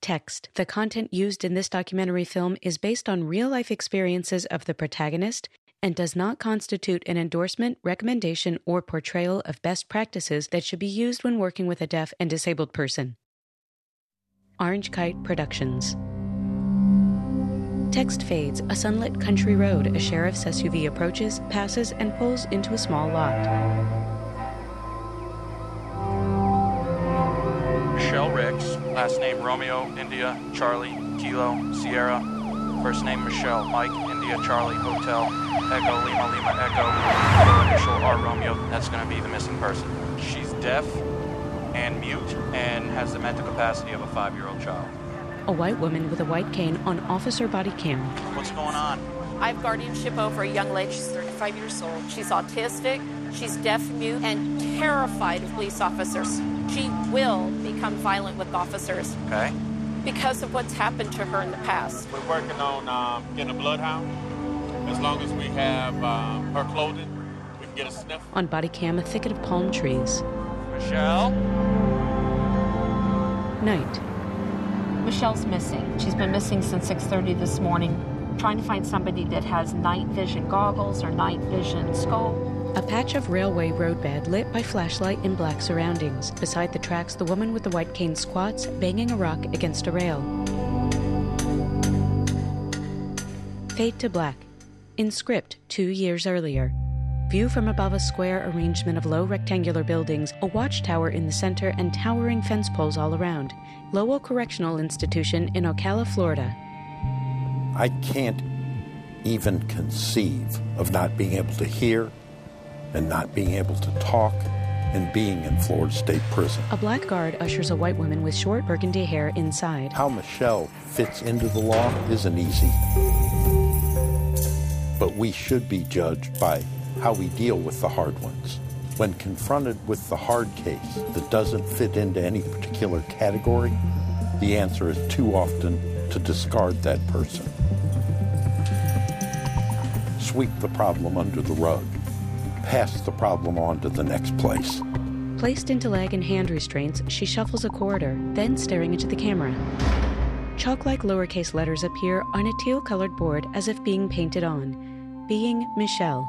Text. The content used in this documentary film is based on real-life experiences of the protagonist and does not constitute an endorsement, recommendation, or portrayal of best practices that should be used when working with a deaf and disabled person. Orange Kite Productions. Text fades. A sunlit country road. A sheriff's SUV approaches, passes, and pulls into a small lot. Michelle Ricks, last name Romeo, India, Charlie, Kilo, Sierra. First name Michelle, Mike, India, Charlie, Hotel, Echo, Lima, Lima, Echo. Initial R, Romeo. That's going to be the missing person. She's deaf and mute and has the mental capacity of a 5-year-old child. A white woman with a white cane on officer body cam. What's going on? I have guardianship over a young lady. She's 35 years old. She's autistic, she's deaf, mute, and terrified of police officers. She will become violent with officers. Okay. Because of what's happened to her in the past. We're working on getting a bloodhound. As long as we have her clothing, we can get a sniff. On body cam, a thicket of palm trees. Michelle? Night. Michelle's missing. She's been missing since 6:30 this morning. Trying to find somebody that has night vision goggles or night vision scope. A patch of railway roadbed lit by flashlight in black surroundings. Beside the tracks, the woman with the white cane squats, banging a rock against a rail. Fade to black. In script, 2 years earlier. View from above a square arrangement of low rectangular buildings, a watchtower in the center, and towering fence poles all around. Lowell Correctional Institution in Ocala, Florida. I can't even conceive of not being able to hear and not being able to talk and being in Florida State Prison. A black guard ushers a white woman with short burgundy hair inside. How Michelle fits into the law isn't easy. But we should be judged by how we deal with the hard ones. When confronted with the hard case that doesn't fit into any particular category, the answer is too often to discard that person. Sweep the problem under the rug. Pass the problem on to the next place. Placed into leg and hand restraints, she shuffles a corridor, then staring into the camera. Chalk-like lowercase letters appear on a teal-colored board as if being painted on. Being Michelle.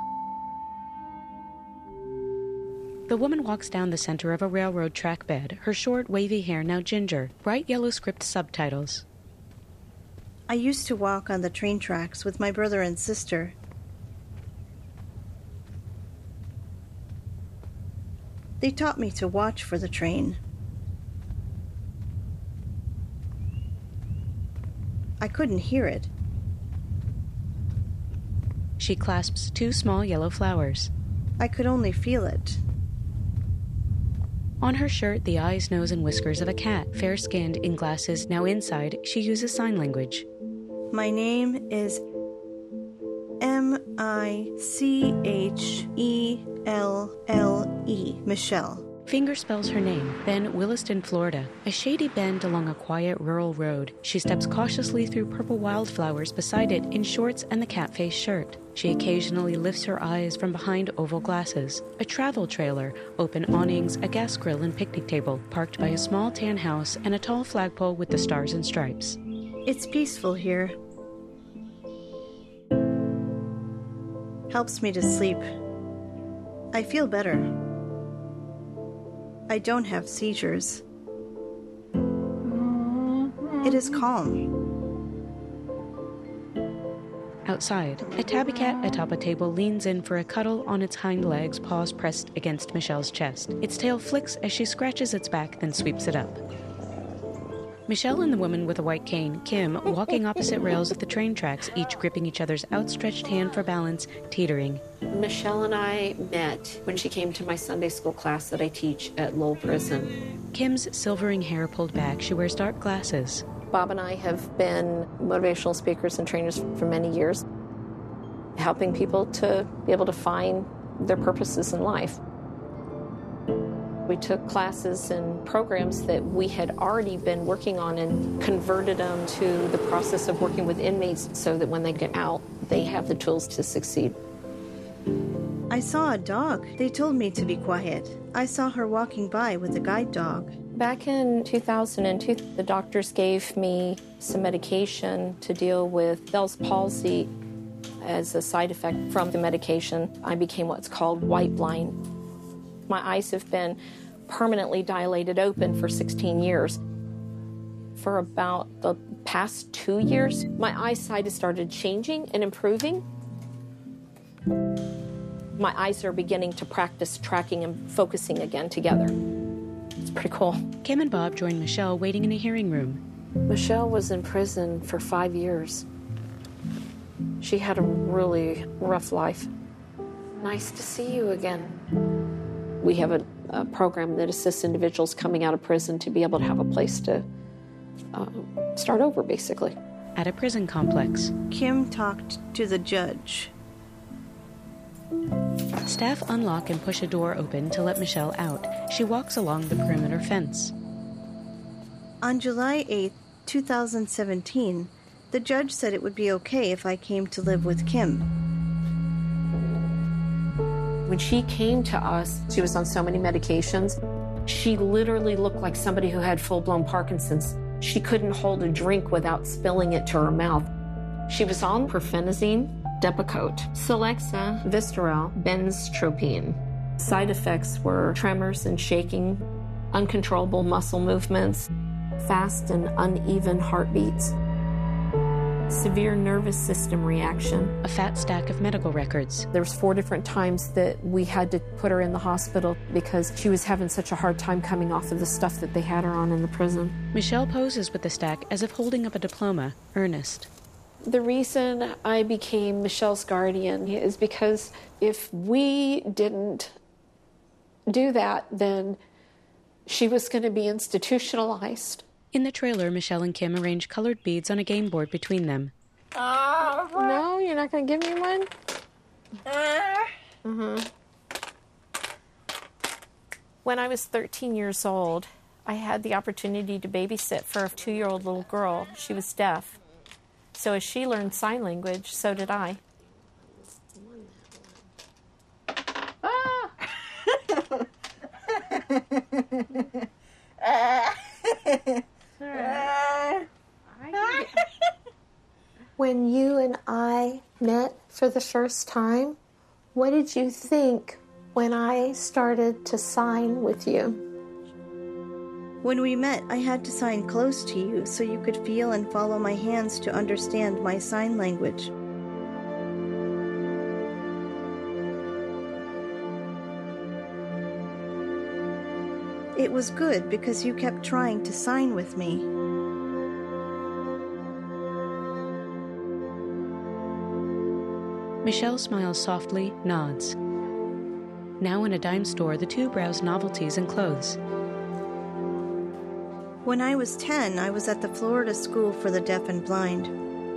The woman walks down the center of a railroad track bed, her short, wavy hair now ginger, bright yellow script subtitles. I used to walk on the train tracks with my brother and sister. They taught me to watch for the train. I couldn't hear it. She clasps 2 small yellow flowers. I could only feel it. On her shirt, the eyes, nose, and whiskers of a cat, fair-skinned, in glasses. Now inside, she uses sign language. My name is Michelle. Michelle. Finger spells her name, then Williston, Florida. A shady bend along a quiet rural road. She steps cautiously through purple wildflowers beside it in shorts and the cat-faced shirt. She occasionally lifts her eyes from behind oval glasses. A travel trailer, open awnings, a gas grill and picnic table, parked by a small tan house and a tall flagpole with the stars and stripes. It's peaceful here. Helps me to sleep. I feel better. I don't have seizures. It is calm. Outside, a tabby cat atop a table leans in for a cuddle on its hind legs, paws pressed against Michelle's chest. Its tail flicks as she scratches its back, then sweeps it up. Michelle and the woman with a white cane, Kim, walking opposite rails of the train tracks, each gripping each other's outstretched hand for balance, teetering. Michelle and I met when she came to my Sunday school class that I teach at Lowell Prison. Kim's silvering hair pulled back. She wears dark glasses. Bob and I have been motivational speakers and trainers for many years, helping people to be able to find their purposes in life. We took classes and programs that we had already been working on and converted them to the process of working with inmates so that when they get out, they have the tools to succeed. I saw a dog. They told me to be quiet. I saw her walking by with a guide dog. Back in 2002, the doctors gave me some medication to deal with Bell's palsy. As a side effect from the medication, I became what's called white blind. My eyes have been permanently dilated open for 16 years. For about the past 2 years, my eyesight has started changing and improving. My eyes are beginning to practice tracking and focusing again together. It's pretty cool. Kim and Bob join Michelle waiting in a hearing room. Michelle was in prison for 5 years. She had a really rough life. Nice to see you again. We have a program that assists individuals coming out of prison to be able to have a place to start over, basically. At a prison complex, Kim talked to the judge. staff unlock and push a door open to let Michelle out. She walks along the perimeter fence. On July 8, 2017, the judge said it would be okay if I came to live with Kim. When she came to us, she was on so many medications. She literally looked like somebody who had full-blown Parkinson's. She couldn't hold a drink without spilling it to her mouth. She was on Perfenazine, Depakote, Celexa, Vistarel, Benztropine. Side effects were tremors and shaking, uncontrollable muscle movements, fast and uneven heartbeats, severe nervous system reaction. A fat stack of medical records. There was 4 different times that we had to put her in the hospital because she was having such a hard time coming off of the stuff that they had her on in the prison. Michelle poses with the stack as if holding up a diploma, earnest. The reason I became Michelle's guardian is because if we didn't do that, then she was going to be institutionalized. In the trailer, Michelle and Kim arrange colored beads on a game board between them. No, you're not going to give me one? When I was 13 years old, I had the opportunity to babysit for a 2-year-old little girl. She was deaf. So as she learned sign language, so did I. When you and I met for the first time, what did you think when I started to sign with you? When we met, I had to sign close to you so you could feel and follow my hands to understand my sign language. It was good because you kept trying to sign with me. Michelle smiles softly, nods. Now in a dime store, the two browse novelties and clothes. When I was 10, I was at the Florida School for the Deaf and Blind.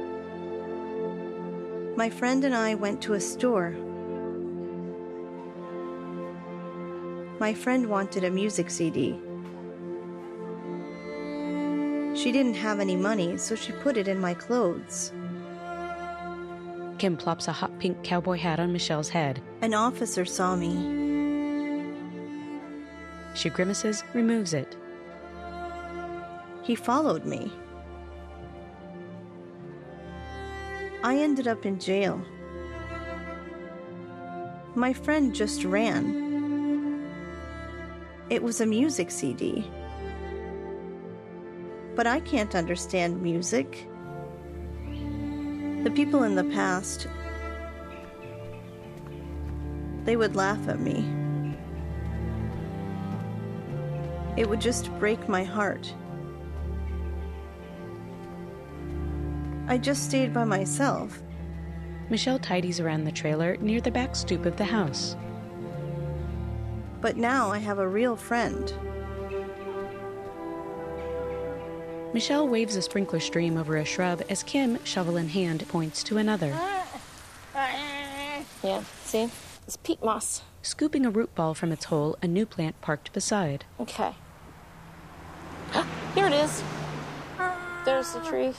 My friend and I went to a store. My friend wanted a music CD. She didn't have any money, so she put it in my clothes. Kim plops a hot pink cowboy hat on Michelle's head. An officer saw me. She grimaces, removes it. He followed me. I ended up in jail. My friend just ran. It was a music CD. But I can't understand music. The people in the past, they would laugh at me. It would just break my heart. I just stayed by myself. Michelle tidies around the trailer near the back stoop of the house. But now I have a real friend. Michelle waves a sprinkler stream over a shrub as Kim, shovel in hand, points to another. Yeah, see? It's peat moss. Scooping a root ball from its hole, a new plant parked beside. Okay. Here it is. There's the tree.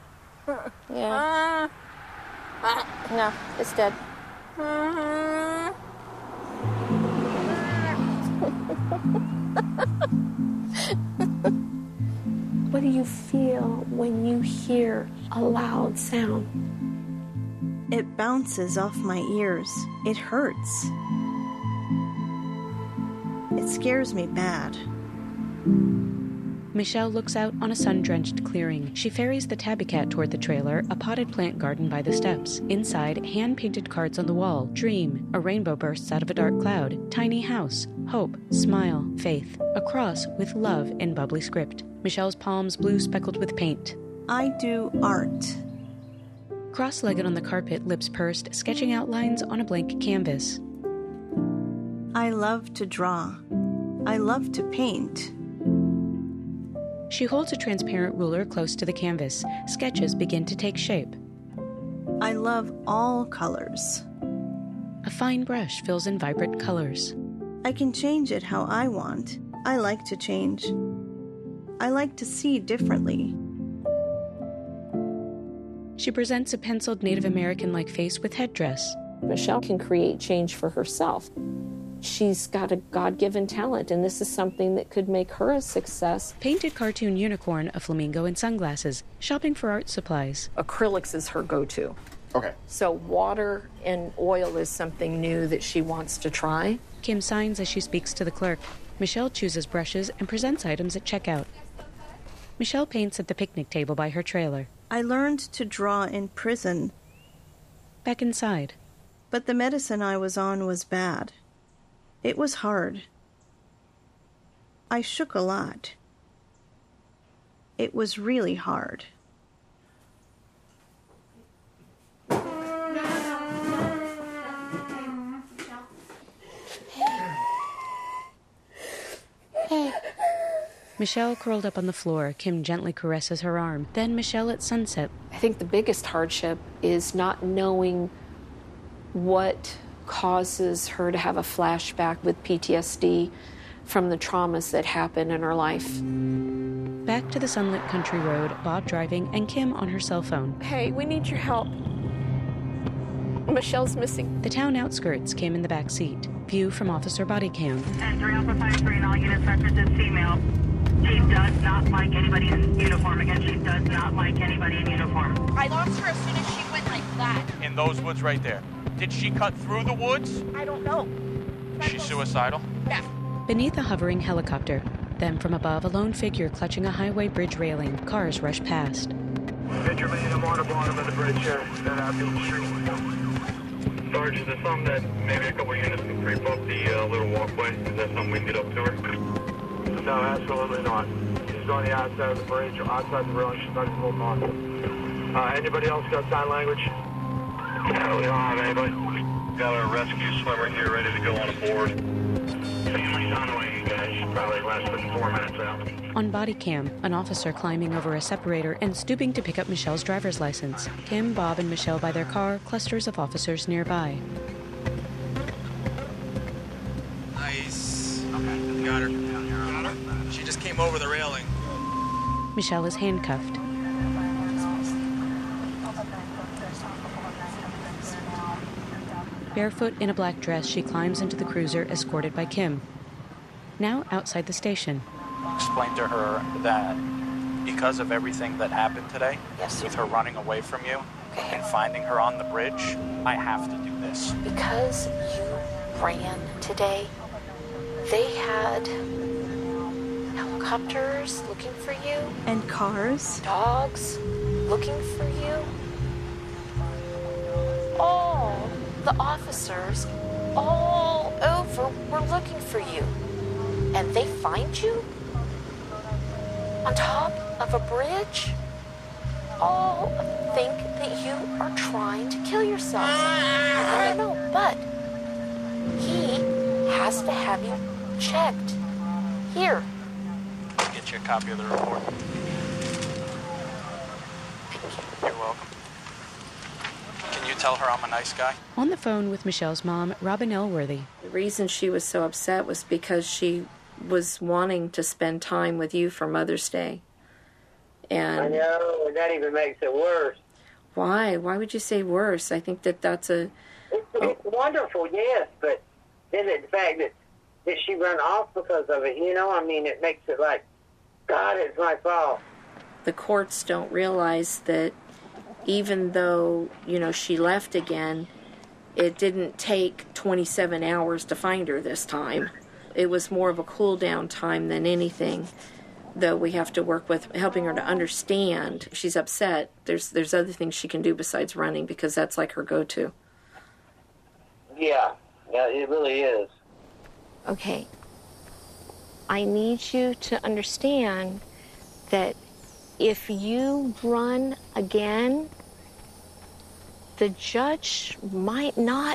Yeah. No, it's dead. What do you feel when you hear a loud sound? It bounces off my ears. It hurts. It scares me bad. Michelle looks out on a sun-drenched clearing. She ferries the tabby cat toward the trailer, a potted plant garden by the steps. Inside, hand-painted cards on the wall. Dream. A rainbow bursts out of a dark cloud. Tiny house. Hope. Smile. Faith. A cross with love in bubbly script. Michelle's palms blue speckled with paint. I do art. Cross-legged on the carpet, lips pursed, sketching outlines on a blank canvas. I love to draw. I love to paint. She holds a transparent ruler close to the canvas. Sketches begin to take shape. I love all colors. A fine brush fills in vibrant colors. I can change it how I want. I like to change. I like to see differently. She presents a penciled Native American-like face with headdress. Michelle can create change for herself. She's got a God-given talent, and this is something that could make her a success. Painted cartoon unicorn, a flamingo, and sunglasses. Shopping for art supplies. Acrylics is her go-to. Okay. So water and oil is something new that she wants to try. Kim signs as she speaks to the clerk. Michelle chooses brushes and presents items at checkout. Michelle paints at the picnic table by her trailer. I learned to draw in prison. Back inside. But the medicine I was on was bad. It was hard. I shook a lot. It was really hard. Hey. Michelle curled up on the floor. Kim gently caresses her arm. Then Michelle at sunset. I think the biggest hardship is not knowing what causes her to have a flashback with PTSD from the traumas that happened in her life. Back to the sunlit country road, Bob driving and Kim on her cell phone. Hey, we need your help. Michelle's missing. The town outskirts, Kim in the back seat. View from officer body cam. And 3 Alpha 53 and all units references female. She does not like anybody in uniform. Again, she does not like anybody in uniform. I lost her as soon as she went like that. In those woods right there. Did she cut through the woods? I don't know. Is she suicidal? Yeah. Beneath a hovering helicopter. Then from above, a lone figure clutching a highway bridge railing. Cars rush past. Get your man, I'm on the bottom of the bridge here. That Abbey Street. Sarge, is there something that maybe a couple units can creep up the little walkway? Is that something we can get up to her? No, absolutely not. She's on the outside of the bridge, or outside the rail, she's not even holding on. Anybody else got sign language? No, we don't have anybody. Got our rescue swimmer here ready to go on board. Family's on the way, you guys. She's probably less than 4 minutes out. On body cam, an officer climbing over a separator and stooping to pick up Michelle's driver's license. Kim, Bob, and Michelle by their car, clusters of officers nearby. Nice. Okay, got her. Got her? She just came over the railing. Michelle is handcuffed. Barefoot in a black dress, she climbs into the cruiser, escorted by Kim. Now outside the station. Explain to her that because of everything that happened today, Yes. with her running away from you and finding her on the bridge, I have to do this. Because you ran today, they had helicopters looking for you, And cars? dogs looking for you. All the officers all over were looking for you. And they find you on top of a bridge? All think that you are trying to kill yourself. I don't know, but he has to have you checked. Here. I'll get you a copy of the report. You're welcome. Can you tell her I'm a nice guy? On the phone with Michelle's mom, Robin Elworthy. The reason she was so upset was because she was wanting to spend time with you for Mother's Day. And I know, and that even makes it worse. why? Why would you say worse? I think that that's a... It's wonderful, yes, but then the fact that she run off because of it, you know, I mean, it makes it like, God, it's my fault. The courts don't realize that even though, she left again, it didn't take 27 hours to find her this time. It was more of a cool down time than anything, though we have to work with helping her to understand. She's upset. There's other things she can do besides running, because that's like her go-to. Yeah, it really is. Okay. I need you to understand that if you run again, the judge might not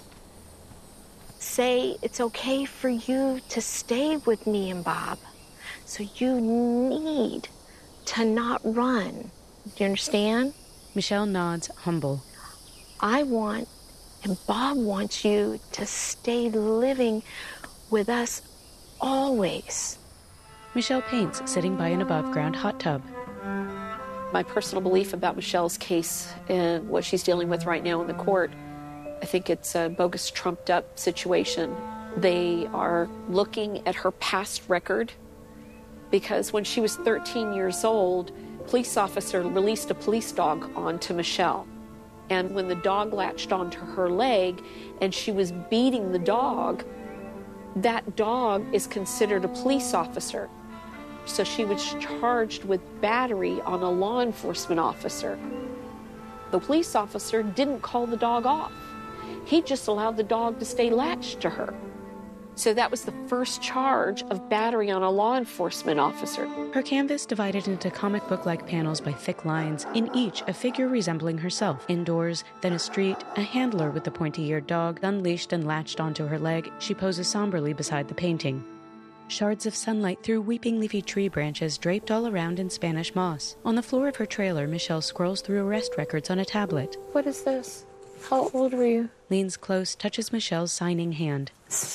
say it's okay for you to stay with me and Bob. So you need to not run. Do you understand? Michelle nods, humble. I want, and Bob wants you to stay living with us always. Michelle paints, sitting by an above-ground hot tub. My personal belief about Michelle's case and what she's dealing with right now in the court, I think it's a bogus, trumped-up situation. They are looking at her past record, because when she was 13 years old, a police officer released a police dog onto Michelle. And when the dog latched onto her leg and she was beating the dog, that dog is considered a police officer. So she was charged with battery on a law enforcement officer. The police officer didn't call the dog off. He just allowed the dog to stay latched to her. So that was the first charge of battery on a law enforcement officer. Her canvas divided into comic book-like panels by thick lines, in each a figure resembling herself. Indoors, then a street, a handler with the pointy-eared dog, unleashed and latched onto her leg. She poses somberly beside the painting. Shards of sunlight through weeping leafy tree branches draped all around in Spanish moss. On the floor of her trailer, Michelle scrolls through arrest records on a tablet. What is this? How old were you? Leans close, touches Michelle's signing hand.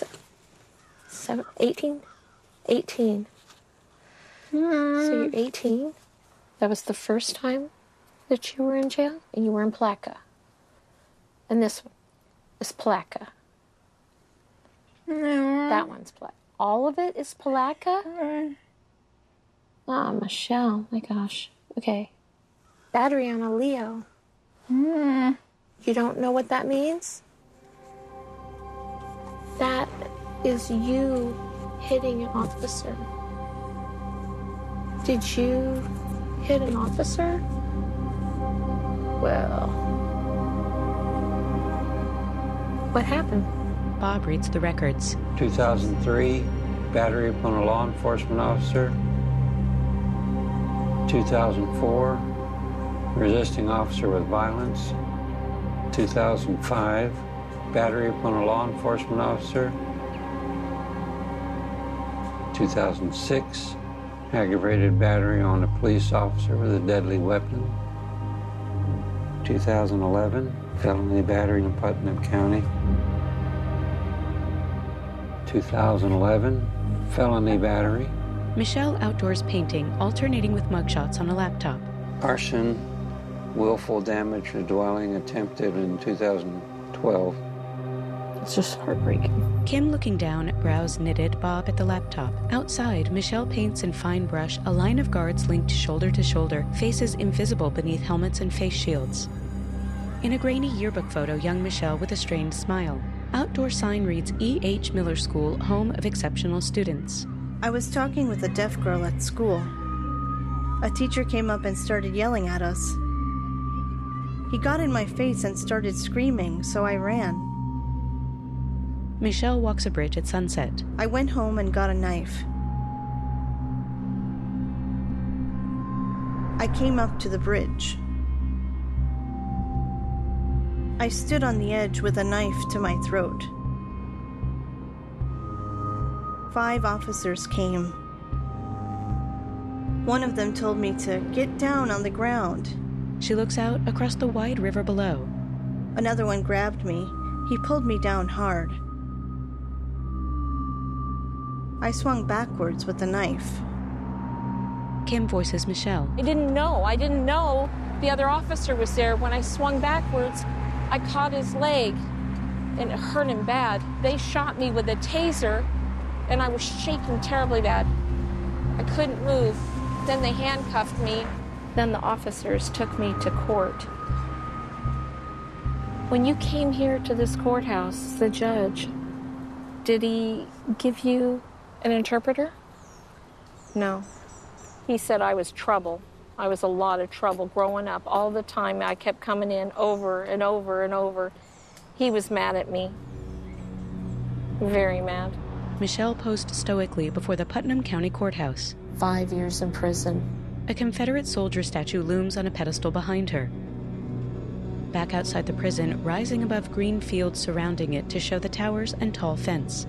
18? 18. So you're 18? That was the first time that you were in jail? And you were in Placa. And this one is Placa. No. That one's Placa. All of it is Placa? Ah, Michelle. My gosh. Okay. Battery on a Leo. You don't know what that means? That is you hitting an officer. Did you hit an officer? Well, what happened? Bob reads the records. 2003, battery upon a law enforcement officer. 2004, resisting officer with violence. 2005, battery upon a law enforcement officer. 2006, aggravated battery on a police officer with a deadly weapon. 2011, felony battery in Putnam County. 2011, felony battery. Michelle outdoors painting, alternating with mugshots on a laptop. Arson, willful damage to dwelling attempted in 2012. It's just heartbreaking. Kim, looking down, brows knitted, Bob at the laptop. Outside, Michelle paints in fine brush a line of guards linked shoulder to shoulder, faces invisible beneath helmets and face shields. In a grainy yearbook photo, young Michelle with a strained smile. Outdoor sign reads E.H. Miller School, home of exceptional students. I was talking with a deaf girl at school. A teacher came up and started yelling at us. He got in my face and started screaming, so I ran. Michelle walks a bridge at sunset. I went home and got a knife. I came up to the bridge. I stood on the edge with a knife to my throat. 5 officers came. One of them told me to get down on the ground. She looks out across the wide river below. Another one grabbed me. He pulled me down hard. I swung backwards with the knife. Kim voices Michelle. I didn't know the other officer was there. When I swung backwards, I caught his leg, and it hurt him bad. They shot me with a taser, and I was shaking terribly bad. I couldn't move. Then they handcuffed me, Then the officers took me to court. When you came here to this courthouse, the judge, did he give you an interpreter? No. He said I was trouble. I was a lot of trouble growing up. All the time I kept coming in over and over and over. He was mad at me. Very mad. Michelle posed stoically before the Putnam County Courthouse. 5 years in prison. A Confederate soldier statue looms on a pedestal behind her. Back outside the prison, rising above green fields surrounding it to show the towers and tall fence.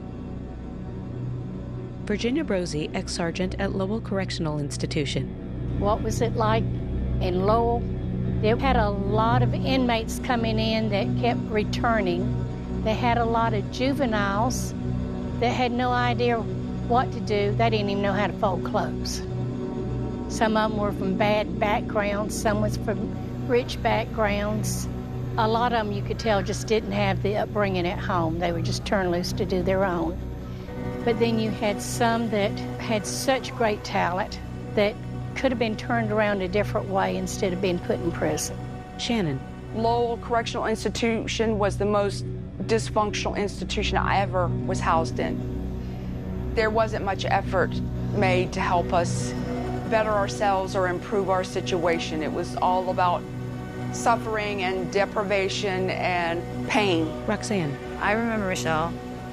Virginia Brosey, ex-sergeant at Lowell Correctional Institution. What was it like in Lowell? They had a lot of inmates coming in that kept returning. They had a lot of juveniles that had no idea what to do. They didn't even know how to fold clothes. Some of them were from bad backgrounds, some was from rich backgrounds. A lot of them, you could tell, just didn't have the upbringing at home. They were just turned loose to do their own. But then you had some that had such great talent that could have been turned around a different way instead of being put in prison. Shannon. Lowell Correctional Institution was the most dysfunctional institution I ever was housed in. There wasn't much effort made to help us better ourselves or improve our situation. It was all about suffering and deprivation and pain. Roxanne. I remember Michelle.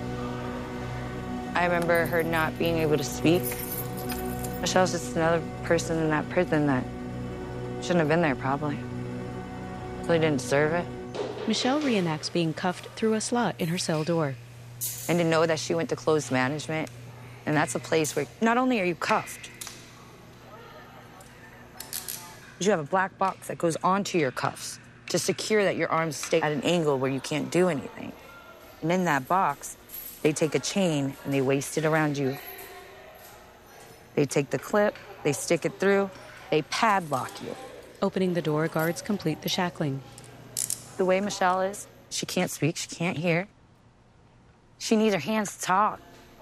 I remember her not being able to speak. Michelle's just another person in that prison that shouldn't have been there, probably. Really didn't deserve it. Michelle reenacts being cuffed through a slot in her cell door. And to know that she went to closed management, and that's a place where not only are you cuffed, but you have a black box that goes onto your cuffs to secure that your arms stay at an angle where you can't do anything. And in that box, they take a chain and they waist it around you. They take the clip, they stick it through, they padlock you. Opening the door, guards complete the shackling. The way Michelle is, she can't speak, she can't hear. She needs her hands to talk.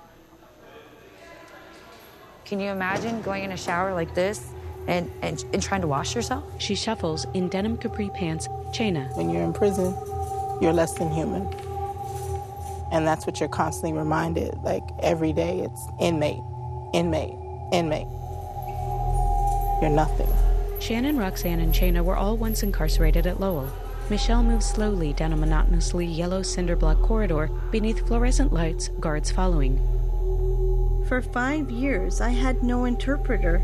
Can you imagine going in a shower like this and trying to wash yourself? She shuffles in denim capri pants, Chaina. When you're in prison, you're less than human. And that's what you're constantly reminded, like every day it's inmate, inmate, inmate. You're nothing. Shannon, Roxanne, and Chaina were all once incarcerated at Lowell. Michelle moves slowly down a monotonously yellow cinder block corridor beneath fluorescent lights, guards following. For 5 years, I had no interpreter.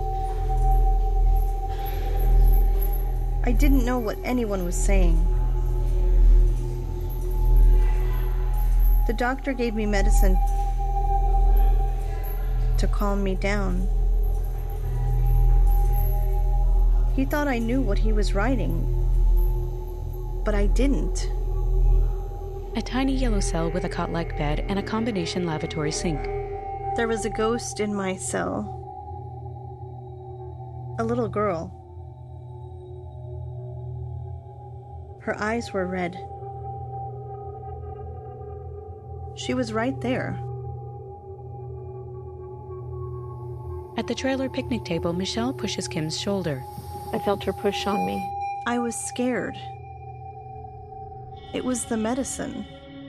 I didn't know what anyone was saying. The doctor gave me medicine to calm me down. He thought I knew what he was writing, but I didn't. A tiny yellow cell with a cot-like bed and a combination lavatory sink. There was a ghost in my cell. A little girl. Her eyes were red. She was right there. At the trailer picnic table, Michelle pushes Kim's shoulder. I felt her push on me. I was scared. It was the medicine.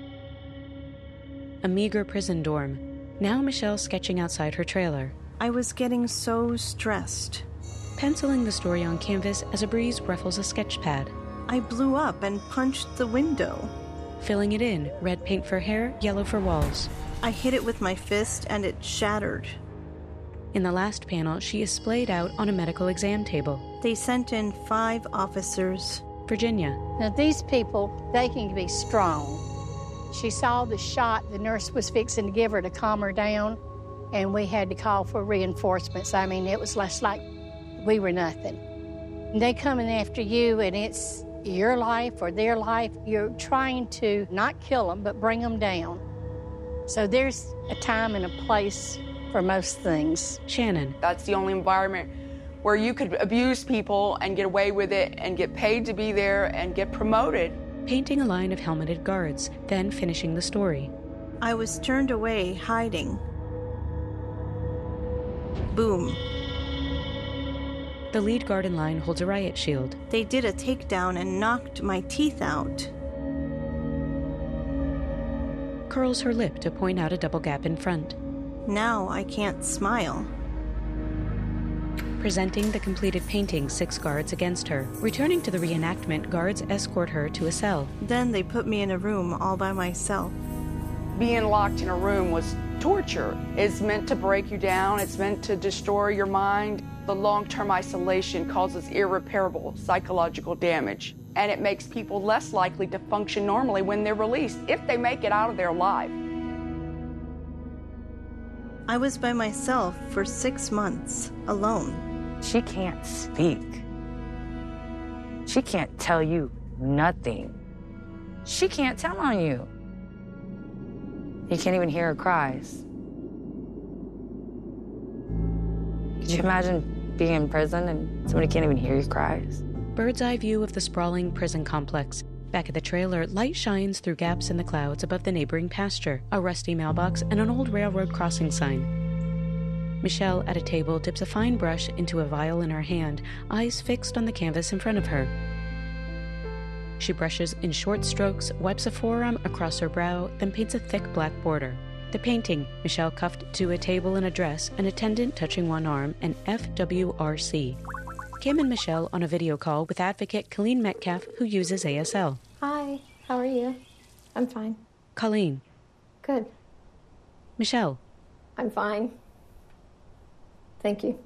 A meager prison dorm. Now Michelle's sketching outside her trailer. I was getting so stressed. Penciling the story on canvas as a breeze ruffles a sketch pad. I blew up and punched the window. Filling it in, red paint for hair, yellow for walls. I hit it with my fist and it shattered. In the last panel, she is splayed out on a medical exam table. They sent in 5 officers. Virginia. Now these people, they can be strong. She saw the shot the nurse was fixing to give her to calm her down, and we had to call for reinforcements. I mean, it was less like we were nothing. And they coming after you, and it's your life or their life. You're trying to not kill them, but bring them down. So there's a time and a place for most things. Shannon. That's the only environment where you could abuse people and get away with it and get paid to be there and get promoted. Painting a line of helmeted guards, then finishing the story. I was turned away, hiding. Boom. The lead guard in line holds a riot shield. They did a takedown and knocked my teeth out. Curls her lip to point out a double gap in front. Now I can't smile. Presenting the completed painting, 6 guards against her. Returning to the reenactment, guards escort her to a cell. Then they put me in a room all by myself. Being locked in a room was torture. It's meant to break you down. It's meant to destroy your mind. The long-term isolation causes irreparable psychological damage, and it makes people less likely to function normally when they're released, if they make it out of there alive. I was by myself for 6 months, alone. She can't speak. She can't tell you nothing. She can't tell on you. You can't even hear her cries. Could you imagine being in prison and somebody can't even hear your cries? Bird's eye view of the sprawling prison complex. Back at the trailer, light shines through gaps in the clouds above the neighboring pasture, a rusty mailbox, and an old railroad crossing sign. Michelle, at a table, dips a fine brush into a vial in her hand, eyes fixed on the canvas in front of her. She brushes in short strokes, wipes a forearm across her brow, then paints a thick black border. The painting, Michelle cuffed to a table in a dress, an attendant touching one arm, and FWRC. Kim and Michelle on a video call with advocate Colleen Metcalf, who uses ASL. Hi, how are you? I'm fine. Colleen. Good. Michelle. I'm fine. Thank you.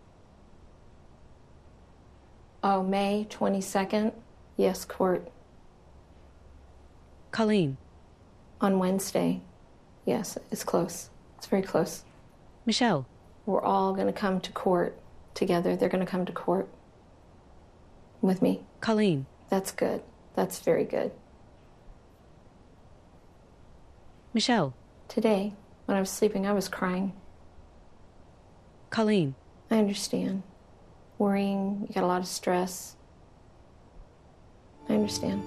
Oh, May 22nd? Yes, court. Colleen. On Wednesday. Yes, it's close. It's very close. Michelle. We're all going to come to court together. They're going to come to court with me. Colleen. That's good. That's very good. Michelle. Today, when I was sleeping, I was crying. Colleen. I understand. Worrying, you got a lot of stress. I understand.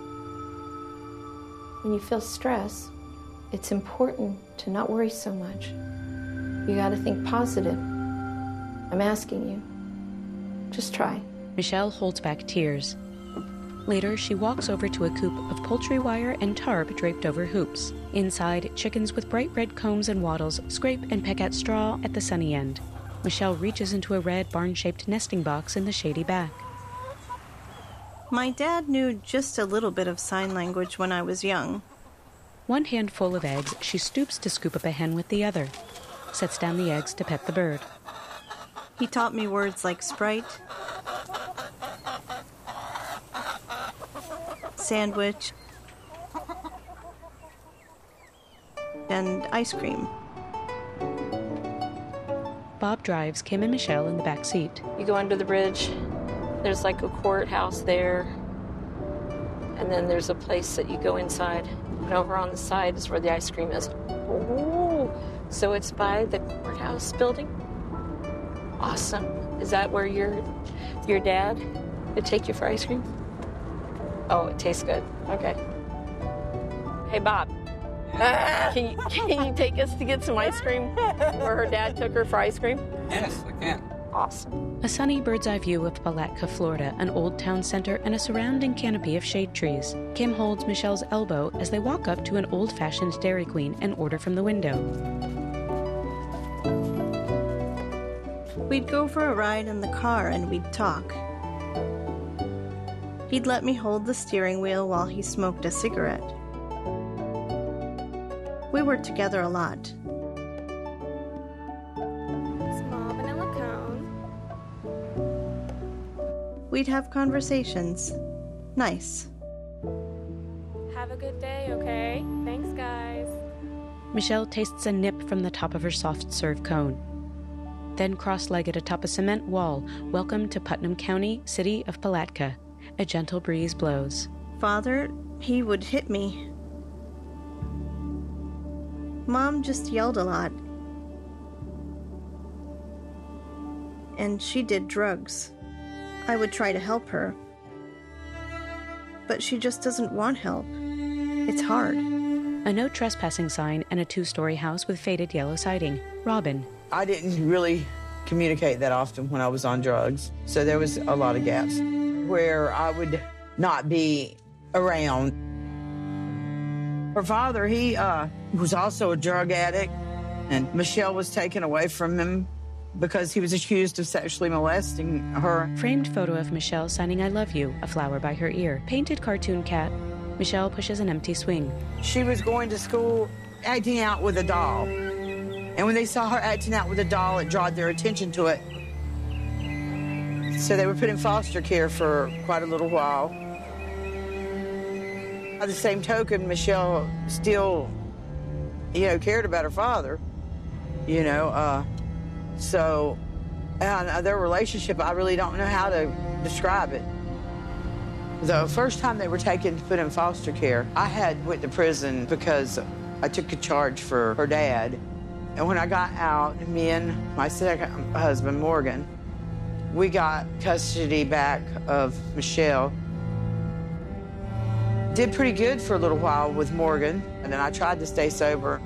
When you feel stress, it's important to not worry so much. You got to think positive. I'm asking you. Just try. Michelle holds back tears. Later, she walks over to a coop of poultry wire and tarp draped over hoops. Inside, chickens with bright red combs and wattles scrape and peck at straw at the sunny end. Michelle reaches into a red barn-shaped nesting box in the shady back. My dad knew just a little bit of sign language when I was young. One handful of eggs, she stoops to scoop up a hen with the other. Sets down the eggs to pet the bird. He taught me words like Sprite, sandwich, and ice cream. Bob drives Kim and Michelle in the back seat. You go under the bridge. There's like a courthouse there. And then there's a place that you go inside. And over on the side is where the ice cream is. Ooh. So it's by the courthouse building? Awesome. Is that where your dad would take you for ice cream? Oh, it tastes good. Okay. Hey, Bob. Can you take us to get some ice cream where her dad took her for ice cream? Yes, I can. Awesome. A sunny bird's eye view of Palatka, Florida, an old town center, and a surrounding canopy of shade trees. Kim holds Michelle's elbow as they walk up to an old-fashioned Dairy Queen and order from the window. We'd go for a ride in the car and we'd talk. He'd let me hold the steering wheel while he smoked a cigarette. We were together a lot. Small vanilla cone. We'd have conversations. Nice. Have a good day, okay? Thanks, guys. Michelle tastes a nip from the top of her soft-serve cone. Then cross-legged atop a cement wall, welcome to Putnam County, city of Palatka. A gentle breeze blows. Father, he would hit me. Mom just yelled a lot. And she did drugs. I would try to help her. But she just doesn't want help. It's hard. A no trespassing sign and a 2-story house with faded yellow siding. Robin. I didn't really communicate that often when I was on drugs. So there was a lot of gaps where I would not be around. Her father, he was also a drug addict, and Michelle was taken away from him because he was accused of sexually molesting her. Framed photo of Michelle signing I love you, a flower by her ear. Painted cartoon cat. Michelle pushes an empty swing. She was going to school acting out with a doll. And when they saw her acting out with a doll, it drew their attention to it. So they were put in foster care for quite a little while. By the same token, Michelle still, cared about her father, So their relationship, I really don't know how to describe it. The first time they were taken to put in foster care, I had went to prison because I took a charge for her dad. And when I got out, me and my second husband, Morgan, we got custody back of Michelle. Did pretty good for a little while with Morgan, and then I tried to stay sober.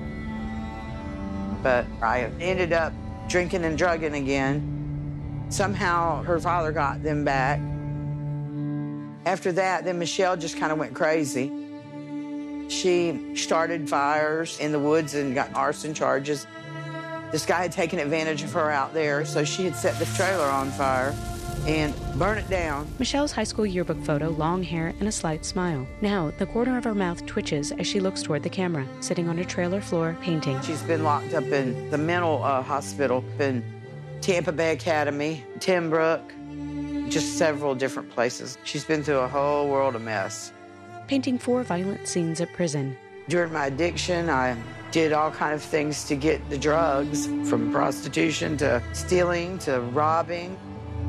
But I ended up drinking and drugging again. Somehow her father got them back. After that, then Michelle just kind of went crazy. She started fires in the woods and got arson charges. This guy had taken advantage of her out there, so she had set the trailer on fire and burned it down. Michelle's high school yearbook photo, long hair and a slight smile. Now, the corner of her mouth twitches as she looks toward the camera, sitting on a trailer floor, painting. She's been locked up in the mental hospital in Tampa Bay Academy, Timbrook, just several different places. She's been through a whole world of mess. Painting 4 violent scenes at prison. During my addiction, I did all kind of things to get the drugs, from prostitution to stealing to robbing.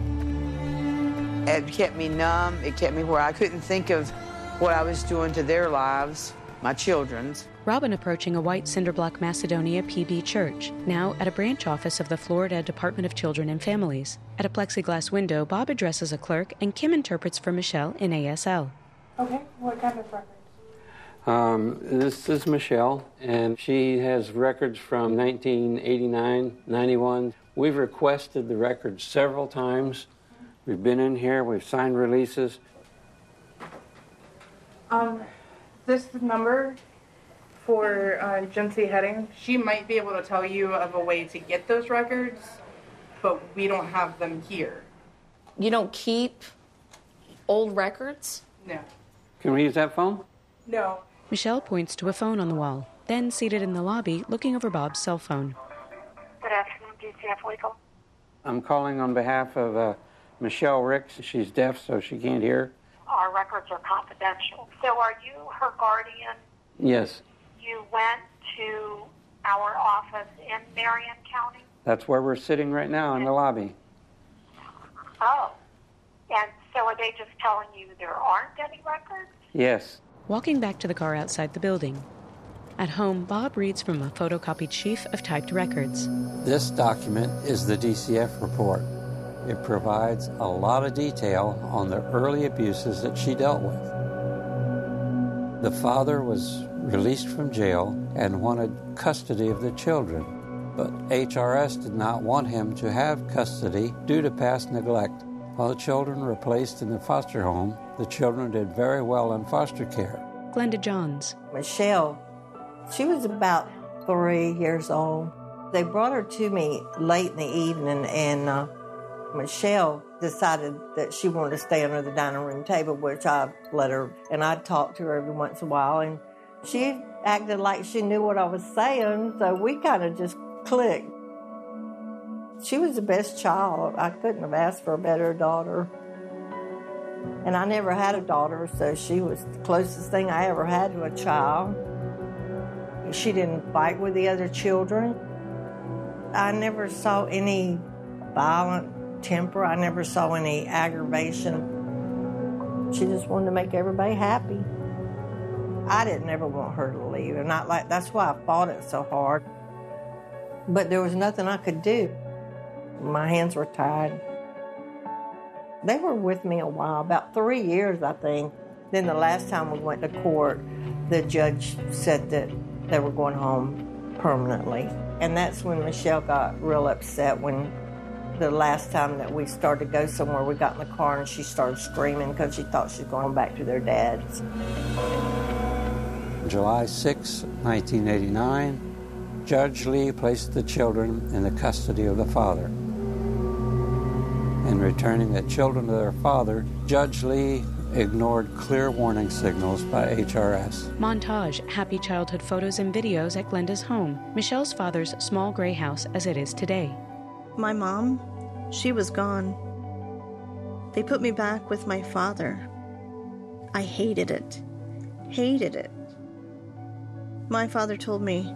It kept me numb. It kept me where I couldn't think of what I was doing to their lives, my children's. Robin approaching a white cinderblock Macedonia PB church, now at a branch office of the Florida Department of Children and Families. At a plexiglass window, Bob addresses a clerk and Kim interprets for Michelle in ASL. Okay, what kind of records? This is Michelle, and she has records from 1989, 91. We've requested the records several times. We've been in here, we've signed releases. This number for Jency Heading, she might be able to tell you of a way to get those records, but we don't have them here. You don't keep old records? No. Can we use that phone? No. Michelle points to a phone on the wall, then seated in the lobby, looking over Bob's cell phone. Good afternoon, DCF Legal. I'm calling on behalf of Michelle Ricks. She's deaf, so she can't hear. Our records are confidential. So are you her guardian? Yes. You went to our office in Marion County? That's where we're sitting right now in the lobby. Oh. And so are they just telling you there aren't any records? Yes. Walking back to the car outside the building. At home, Bob reads from a photocopied sheaf of typed records. This document is the DCF report. It provides a lot of detail on the early abuses that she dealt with. The father was released from jail and wanted custody of the children, but HRS did not want him to have custody due to past neglect. While the children were placed in the foster home, the children did very well in foster care. Glenda Johns. Michelle, she was about 3 years old. They brought her to me late in the evening, and Michelle decided that she wanted to stay under the dining room table, which I let her, and I'd talk to her every once in a while, and she acted like she knew what I was saying, so we kind of just clicked. She was the best child. I couldn't have asked for a better daughter. And I never had a daughter, so she was the closest thing I ever had to a child. She didn't fight with the other children. I never saw any violent temper. I never saw any aggravation. She just wanted to make everybody happy. I didn't ever want her to leave, and that's why I fought it so hard. But there was nothing I could do. My hands were tied. They were with me a while, about 3 years, I think. Then the last time we went to court, the judge said that they were going home permanently. And that's when Michelle got real upset when The last time that we started to go somewhere, we got in the car and she started screaming because she thought she was going back to their dad's. July 6, 1989, Judge Lee placed the children in the custody of the father. In returning the children to their father, Judge Lee ignored clear warning signals by HRS. Montage, happy childhood photos and videos at Glenda's home, Michelle's father's small gray house as it is today. My mom, she was gone. They put me back with my father. I hated it. Hated it. My father told me,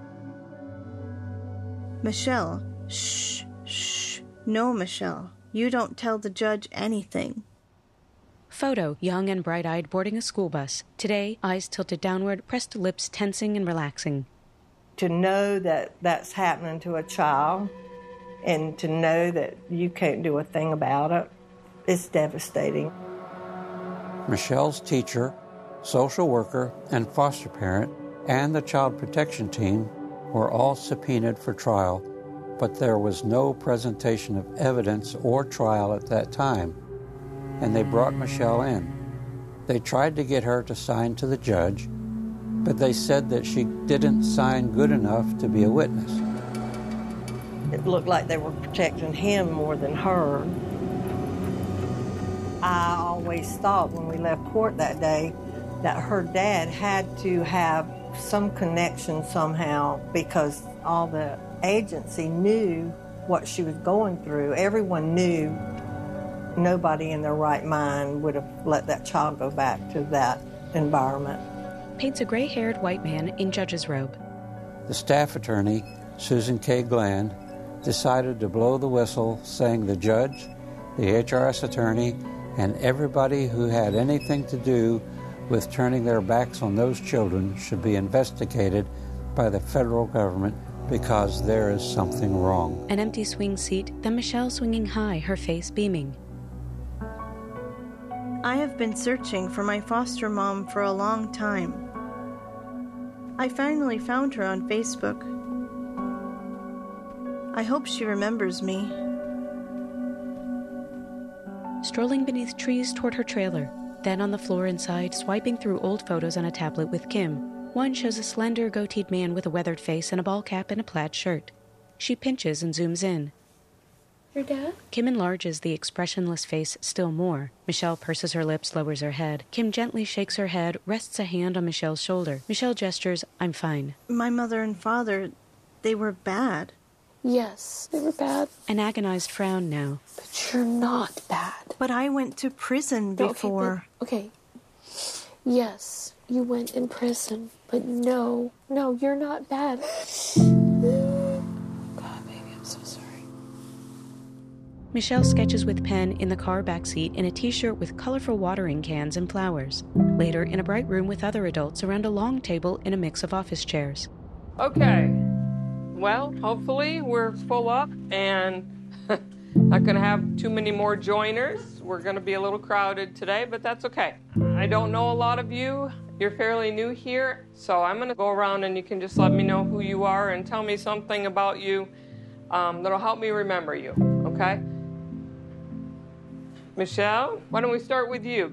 Michelle, shh, shh. No, Michelle, you don't tell the judge anything. Photo, young and bright-eyed boarding a school bus. Today, eyes tilted downward, pressed lips tensing and relaxing. To know that that's happening to a child and to know that you can't do a thing about it, it's devastating. Michelle's teacher, social worker, and foster parent, and the child protection team were all subpoenaed for trial, but there was no presentation of evidence or trial at that time, and they brought Michelle in. They tried to get her to sign to the judge, but they said that she didn't sign good enough to be a witness. It looked like they were protecting him more than her. I always thought when we left court that day that her dad had to have some connection somehow because all the agency knew what she was going through. Everyone knew. Nobody in their right mind would have let that child go back to that environment. Paints a gray-haired white man in judge's robe. The staff attorney, Susan K. Gland, decided to blow the whistle, saying the judge, the HRS attorney, and everybody who had anything to do with turning their backs on those children should be investigated by the federal government because there is something wrong. An empty swing seat, then Michelle swinging high, her face beaming. I have been searching for my foster mom for a long time. I finally found her on Facebook. I hope she remembers me. Strolling beneath trees toward her trailer, then on the floor inside, swiping through old photos on a tablet with Kim. One shows a slender, goateed man with a weathered face and a ball cap and a plaid shirt. She pinches and zooms in. Your dad? Kim enlarges the expressionless face still more. Michelle purses her lips, lowers her head. Kim gently shakes her head, rests a hand on Michelle's shoulder. Michelle gestures, I'm fine. My mother and father, they were bad. Yes, they were bad. An agonized frown now. But you're not bad. But I went to prison before. Okay. Yes, you went in prison. But no, you're not bad. God, baby, I'm so sorry. Michelle sketches with pen in the car backseat in a t-shirt with colorful watering cans and flowers. Later, in a bright room with other adults around a long table in a mix of office chairs. Okay. Well, hopefully we're full up and not going to have too many more joiners. We're going to be a little crowded today, but that's okay. I don't know a lot of you. You're fairly new here, so I'm going to go around and you can just let me know who you are and tell me something about you that'll help me remember you, okay? Michelle, why don't we start with you?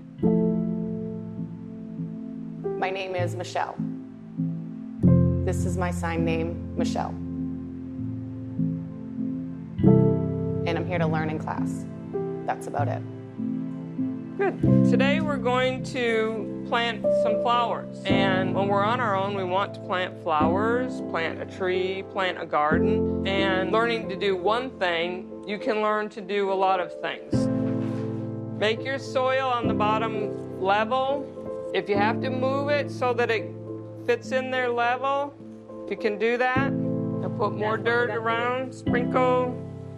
My name is Michelle. This is my sign name, Michelle. And I'm here to learn in class. That's about it. Good. Today we're going to plant some flowers. And when we're on our own, we want to plant flowers, plant a tree, plant a garden. And learning to do one thing, you can learn to do a lot of things. Make your soil on the bottom level. If you have to move it so that it fits in there level, if you can do that, and put more dirt around, sprinkle.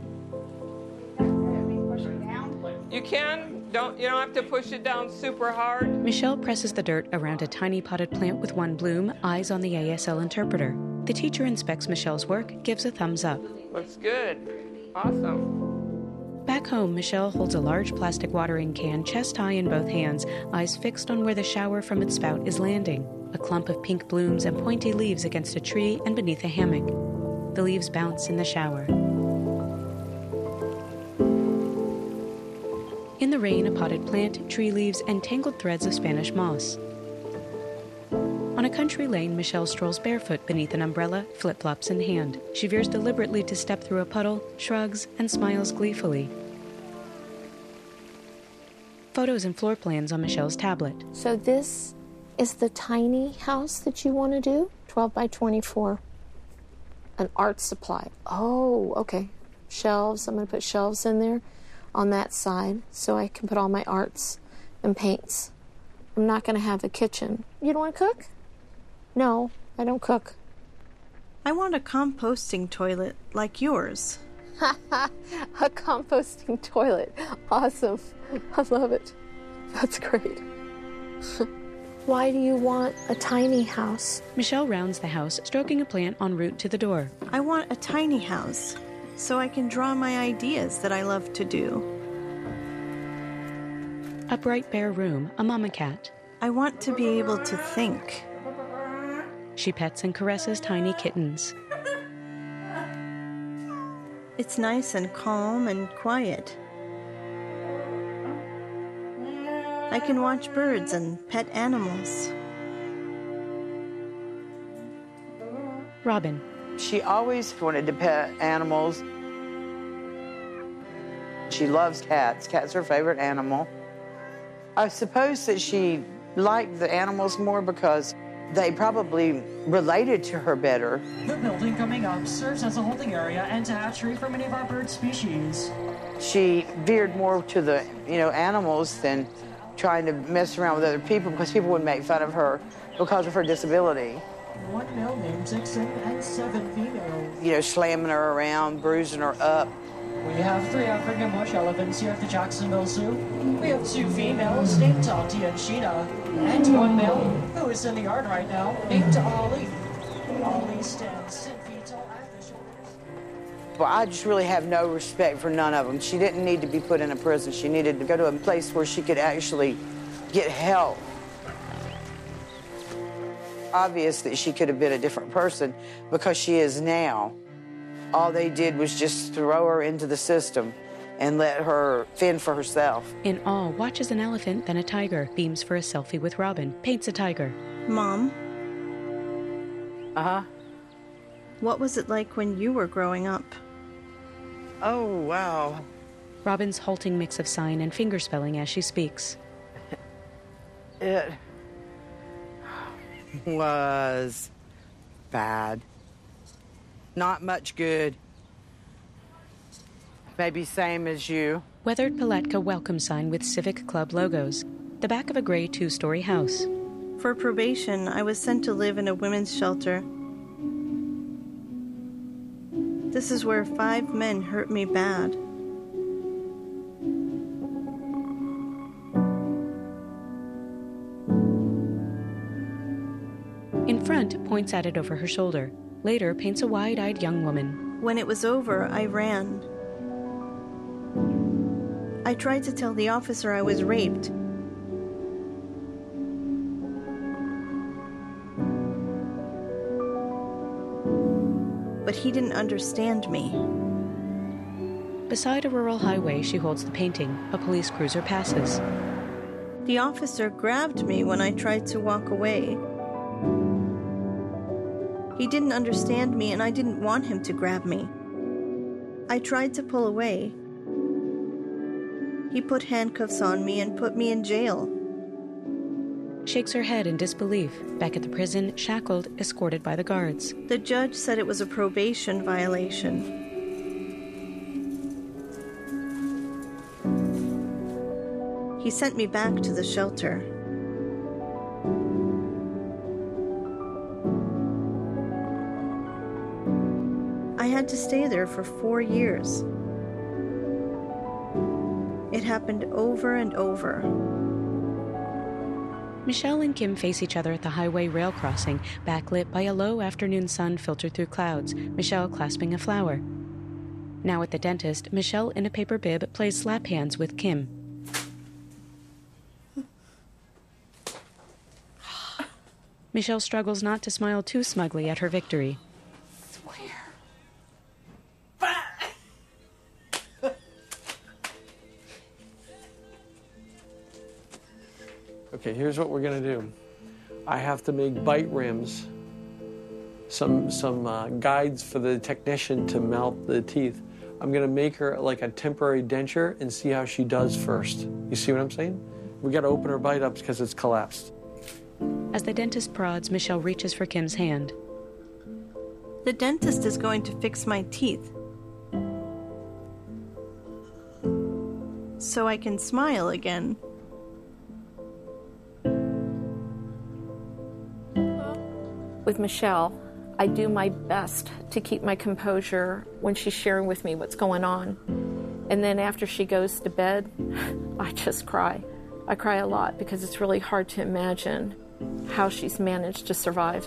You can. You don't have to push it down super hard. Michelle presses the dirt around a tiny potted plant with one bloom, eyes on the ASL interpreter. The teacher inspects Michelle's work, gives a thumbs up. Looks good. Awesome. Back home, Michelle holds a large plastic watering can chest high in both hands, eyes fixed on where the shower from its spout is landing. A clump of pink blooms and pointy leaves against a tree and beneath a hammock. The leaves bounce in the shower. In the rain, a potted plant, tree leaves, and tangled threads of Spanish moss. On a country lane, Michelle strolls barefoot beneath an umbrella, flip-flops in hand. She veers deliberately to step through a puddle, shrugs, and smiles gleefully. Photos and floor plans on Michelle's tablet. So this is the tiny house that you want to do? 12 by 24. An art supply. Oh, okay. Shelves. I'm going to put shelves in there on that side so I can put all my arts and paints. I'm not going to have a kitchen. You don't want to cook? No, I don't cook. I want a composting toilet like yours. A composting toilet. Awesome. I love it. That's great. Why do you want a tiny house? Michelle rounds the house, stroking a plant en route to the door. I want a tiny house so I can draw my ideas that I love to do. A bright bare room, a mama cat. I want to be able to think. She pets and caresses tiny kittens. It's nice and calm and quiet. I can watch birds and pet animals. Robin. She always wanted to pet animals. She loves cats. Cats are her favorite animal. I suppose that she liked the animals more because they probably related to her better. The building coming up serves as a holding area and hatchery for many of our bird species. She veered more to the, animals than trying to mess around with other people because people would make fun of her because of her disability. 1 male named 6 and 7 females. Slamming her around, bruising her up. We have 3 African bush elephants here at the Jacksonville Zoo. We have 2 females named Tati and Sheena, and 1 male who is in the yard right now named Ollie. Ollie stands 10 feet tall at the shoulders. Well, I just really have no respect for none of them. She didn't need to be put in a prison. She needed to go to a place where she could actually get help. Obvious that she could have been a different person because she is now. All they did was just throw her into the system and let her fend for herself. In awe, watches an elephant, then a tiger, beams for a selfie with Robin, paints a tiger. Mom? Uh-huh. What was it like when you were growing up? Oh, wow. Robin's halting mix of sign and fingerspelling as she speaks. It was bad. Not much good. Maybe same as you. Weathered Palatka welcome sign with Civic Club logos. The back of a gray 2-story house. For probation, I was sent to live in a women's shelter. This is where 5 men hurt me bad. In front, points at it over her shoulder. Later, paints a wide-eyed young woman. When it was over, I ran. I tried to tell the officer I was raped. But he didn't understand me. Beside a rural highway, she holds the painting. A police cruiser passes. The officer grabbed me when I tried to walk away. He didn't understand me, and I didn't want him to grab me. I tried to pull away. He put handcuffs on me and put me in jail. Shakes her head in disbelief. Back at the prison, shackled, escorted by the guards. The judge said it was a probation violation. He sent me back to the shelter. I had to stay there for 4 years. It happened over and over. Michelle and Kim face each other at the highway rail crossing, backlit by a low afternoon sun filtered through clouds, Michelle clasping a flower. Now at the dentist, Michelle in a paper bib plays slap hands with Kim. Michelle struggles not to smile too smugly at her victory. Okay, here's what we're gonna do. I have to make bite rims, some guides for the technician to melt the teeth. I'm gonna make her like a temporary denture and see how she does first. You see what I'm saying? We gotta open her bite up because it's collapsed. As the dentist prods, Michelle reaches for Kim's hand. The dentist is going to fix my teeth, so I can smile again. With Michelle, I do my best to keep my composure when she's sharing with me what's going on. And then after she goes to bed, I just cry. I cry a lot because it's really hard to imagine how she's managed to survive.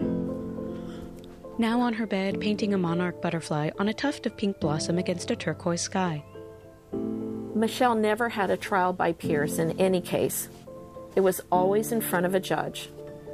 Now on her bed, painting a monarch butterfly on a tuft of pink blossom against a turquoise sky. Michelle never had a trial by peers in any case. It was always in front of a judge.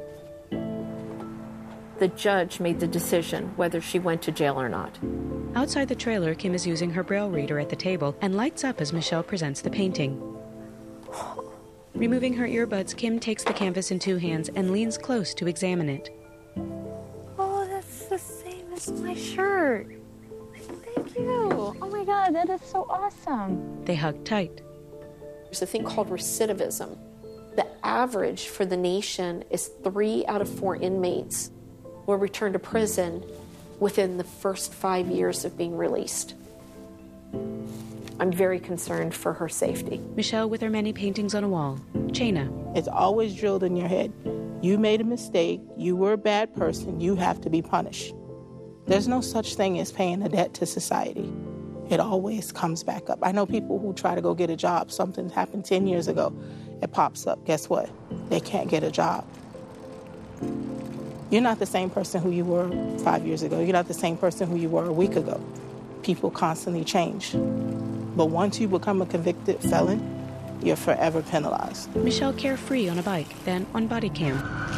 The judge made the decision whether she went to jail or not. Outside the trailer, Kim is using her braille reader at the table and lights up as Michelle presents the painting. Removing her earbuds, Kim takes the canvas in two hands and leans close to examine it. Oh, that's the same as my shirt. Thank you. Oh my God, that is so awesome. They hug tight. There's a thing called recidivism. The average for the nation is 3 out of 4 inmates will return to prison within the first 5 years of being released. I'm very concerned for her safety. Michelle with her many paintings on a wall. Chaina. It's always drilled in your head. You made a mistake. You were a bad person. You have to be punished. There's no such thing as paying a debt to society. It always comes back up. I know people who try to go get a job. Something happened 10 years ago. It pops up. Guess what? They can't get a job. You're not the same person who you were 5 years ago. You're not the same person who you were a week ago. People constantly change. But once you become a convicted felon, you're forever penalized. Michelle carefree on a bike, then on body cam.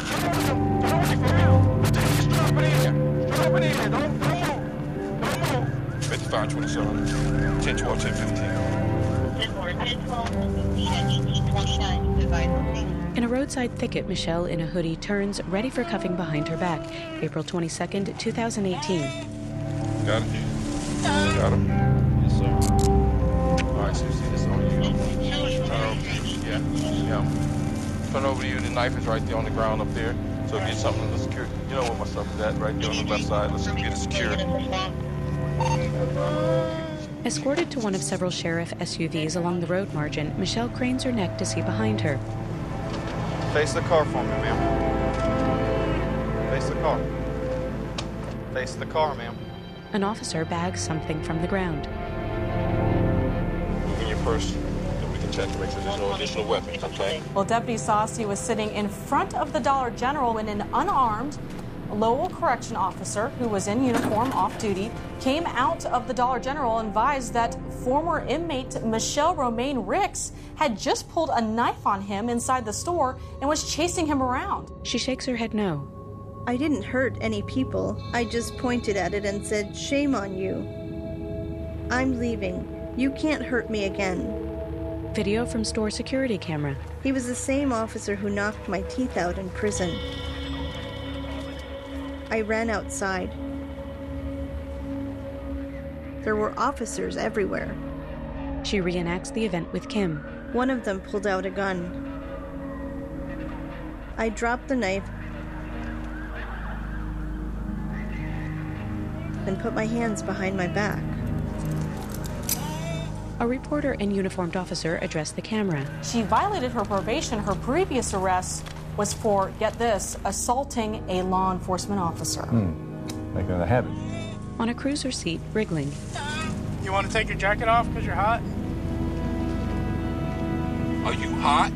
It's 527. 10 12, 10 15. In a roadside thicket, Michelle in a hoodie turns, ready for cuffing behind her back. April 22nd, 2018. Got it? Got him? Yes, sir. All right, so you see this on you. Turn over to you. Yeah. Turn over to you. The knife is right there on the ground up there. So get something to secure. You know where my stuff is at, right there on the left side. Let's get it secured. Escorted to one of several sheriff SUVs along the road margin, Michelle cranes her neck to see behind her. Face the car for me, ma'am. Face the car. Face the car, ma'am. An officer bags something from the ground. Look in your purse, and we can check to make sure there's no additional weapons, okay? Well, Deputy Saucy was sitting in front of the Dollar General when an unarmed Lowell correction officer who was in uniform off duty came out of the Dollar General and advised that former inmate Michelle Romaine Ricks had just pulled a knife on him inside the store and was chasing him around. She shakes her head no. I didn't hurt any people. I just pointed at it and said, "Shame on you. I'm leaving. You can't hurt me again." Video from store security camera. He was the same officer who knocked my teeth out in prison. I ran outside. There were officers everywhere. She reenacts the event with Kim. One of them pulled out a gun. I dropped the knife and put my hands behind my back. A reporter and uniformed officer addressed the camera. She violated her probation. Her previous arrest was for, get this, assaulting a law enforcement officer. Making it a habit. On a cruiser seat, wriggling. You want to take your jacket off because you're hot? Are you hot?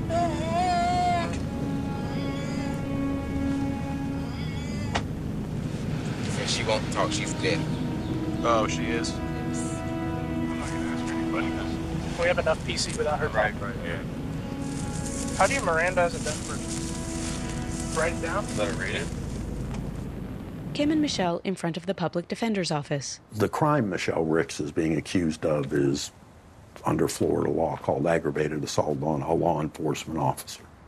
And she won't talk, she's dead. Oh, she is? I'm not going to ask for anybody. We have enough PC without her talking. Right, yeah. How do you Miranda as a Denver? Write it down? Let her read it. Kim and Michelle in front of the public defender's office. The crime Michelle Ricks is being accused of is under Florida law called aggravated assault on a law enforcement officer.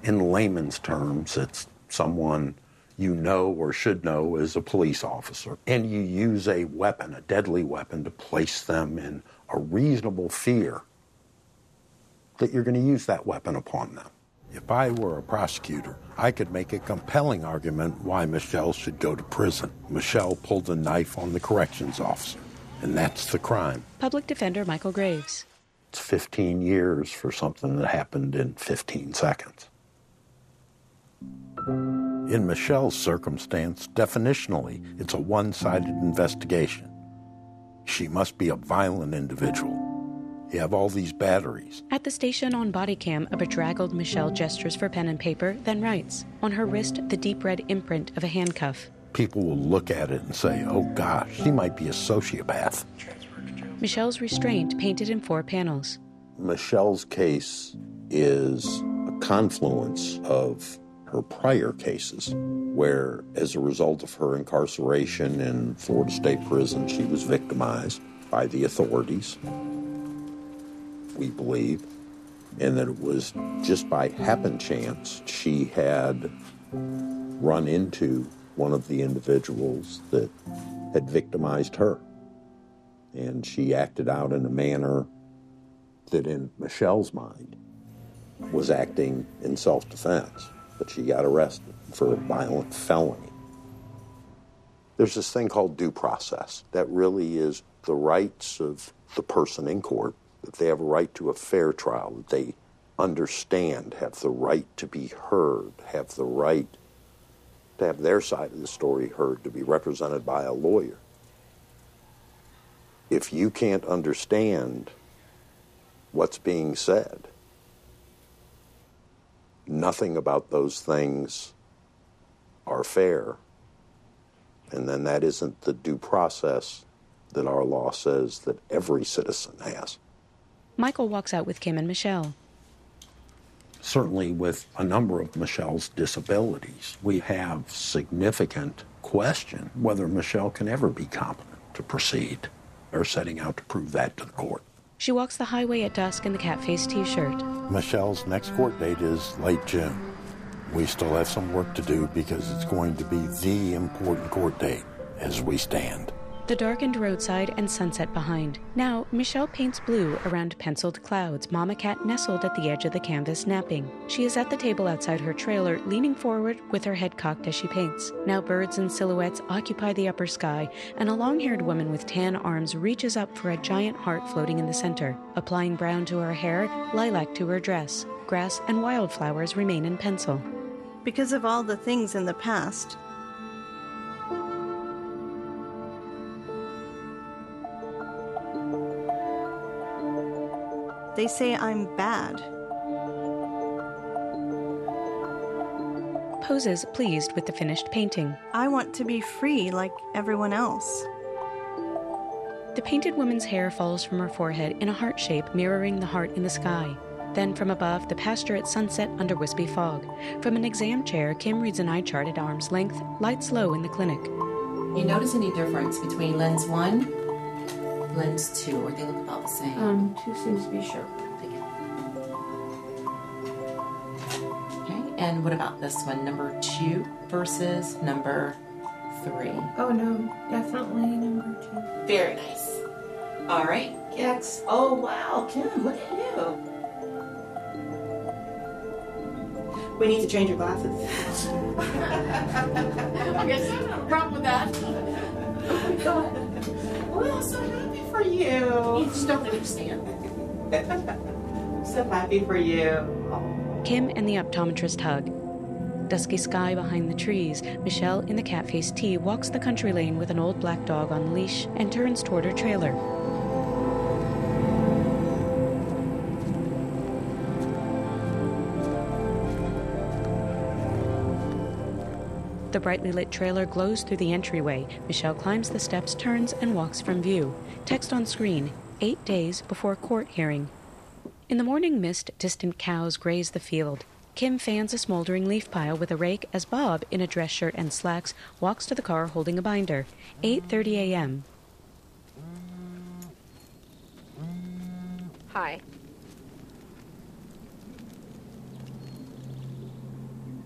In layman's terms, it's someone you know or should know as a police officer, and you use a weapon, a deadly weapon, to place them in a reasonable fear that you're going to use that weapon upon them. If I were a prosecutor, I could make a compelling argument why Michelle should go to prison. Michelle pulled a knife on the corrections officer, and that's the crime. Public Defender Michael Graves. It's 15 years for something that happened in 15 seconds. In Michelle's circumstance, definitionally, it's a one-sided investigation. She must be a violent individual. You have all these batteries. At the station on body cam, a bedraggled Michelle gestures for pen and paper, then writes. On her wrist, the deep red imprint of a handcuff. People will look at it and say, oh gosh, she might be a sociopath. Michelle's restraint painted in 4 panels. Michelle's case is a confluence of her prior cases, where as a result of her incarceration in Florida State Prison, she was victimized by the authorities, we believe, and that it was just by happen chance she had run into one of the individuals that had victimized her. And she acted out in a manner that in Michelle's mind was acting in self-defense, but she got arrested for a violent felony. There's this thing called due process that really is the rights of the person in court, that they have a right to a fair trial, that they understand, have the right to be heard, have the right to have their side of the story heard, to be represented by a lawyer. If you can't understand what's being said, nothing about those things are fair, and then that isn't the due process that our law says that every citizen has. Michael walks out with Kim and Michelle. Certainly with a number of Michelle's disabilities, we have significant question whether Michelle can ever be competent to proceed. They're setting out to prove that to the court. She walks the highway at dusk in the cat-faced t-shirt. Michelle's next court date is late June. We still have some work to do because it's going to be the important court date as we stand. The darkened roadside and sunset behind. Now, Michelle paints blue around penciled clouds, Mama Cat nestled at the edge of the canvas napping. She is at the table outside her trailer, leaning forward with her head cocked as she paints. Now birds and silhouettes occupy the upper sky, and a long-haired woman with tan arms reaches up for a giant heart floating in the center. Applying brown to her hair, lilac to her dress. Grass and wildflowers remain in pencil. Because of all the things in the past, they say I'm bad. Poses pleased with the finished painting. I want to be free like everyone else. The painted woman's hair falls from her forehead in a heart shape mirroring the heart in the sky. Then from above, the pasture at sunset under wispy fog. From an exam chair, Kim reads an eye chart at arm's length, lights low in the clinic. You notice any difference between lens 1, lens 2, or they look about the same? 2 seems to be sharp. Okay, and what about this one, number 2 versus number 3? Oh no, definitely number 2. Very nice. All right, Gex. Oh wow, Kim, look at you. We need to change your glasses. I guess I don't have a problem with that. Oh my God. Well, I'm so happy for you. You just don't understand. I'm so happy for you. Oh. Kim and the optometrist hug. Dusky sky behind the trees, Michelle in the cat-faced tee walks the country lane with an old black dog on leash and turns toward her trailer. The brightly lit trailer glows through the entryway. Michelle climbs the steps, turns, and walks from view. Text on screen, 8 days before court hearing. In the morning mist, distant cows graze the field. Kim fans a smoldering leaf pile with a rake as Bob, in a dress shirt and slacks, walks to the car holding a binder. 8:30 a.m. Hi.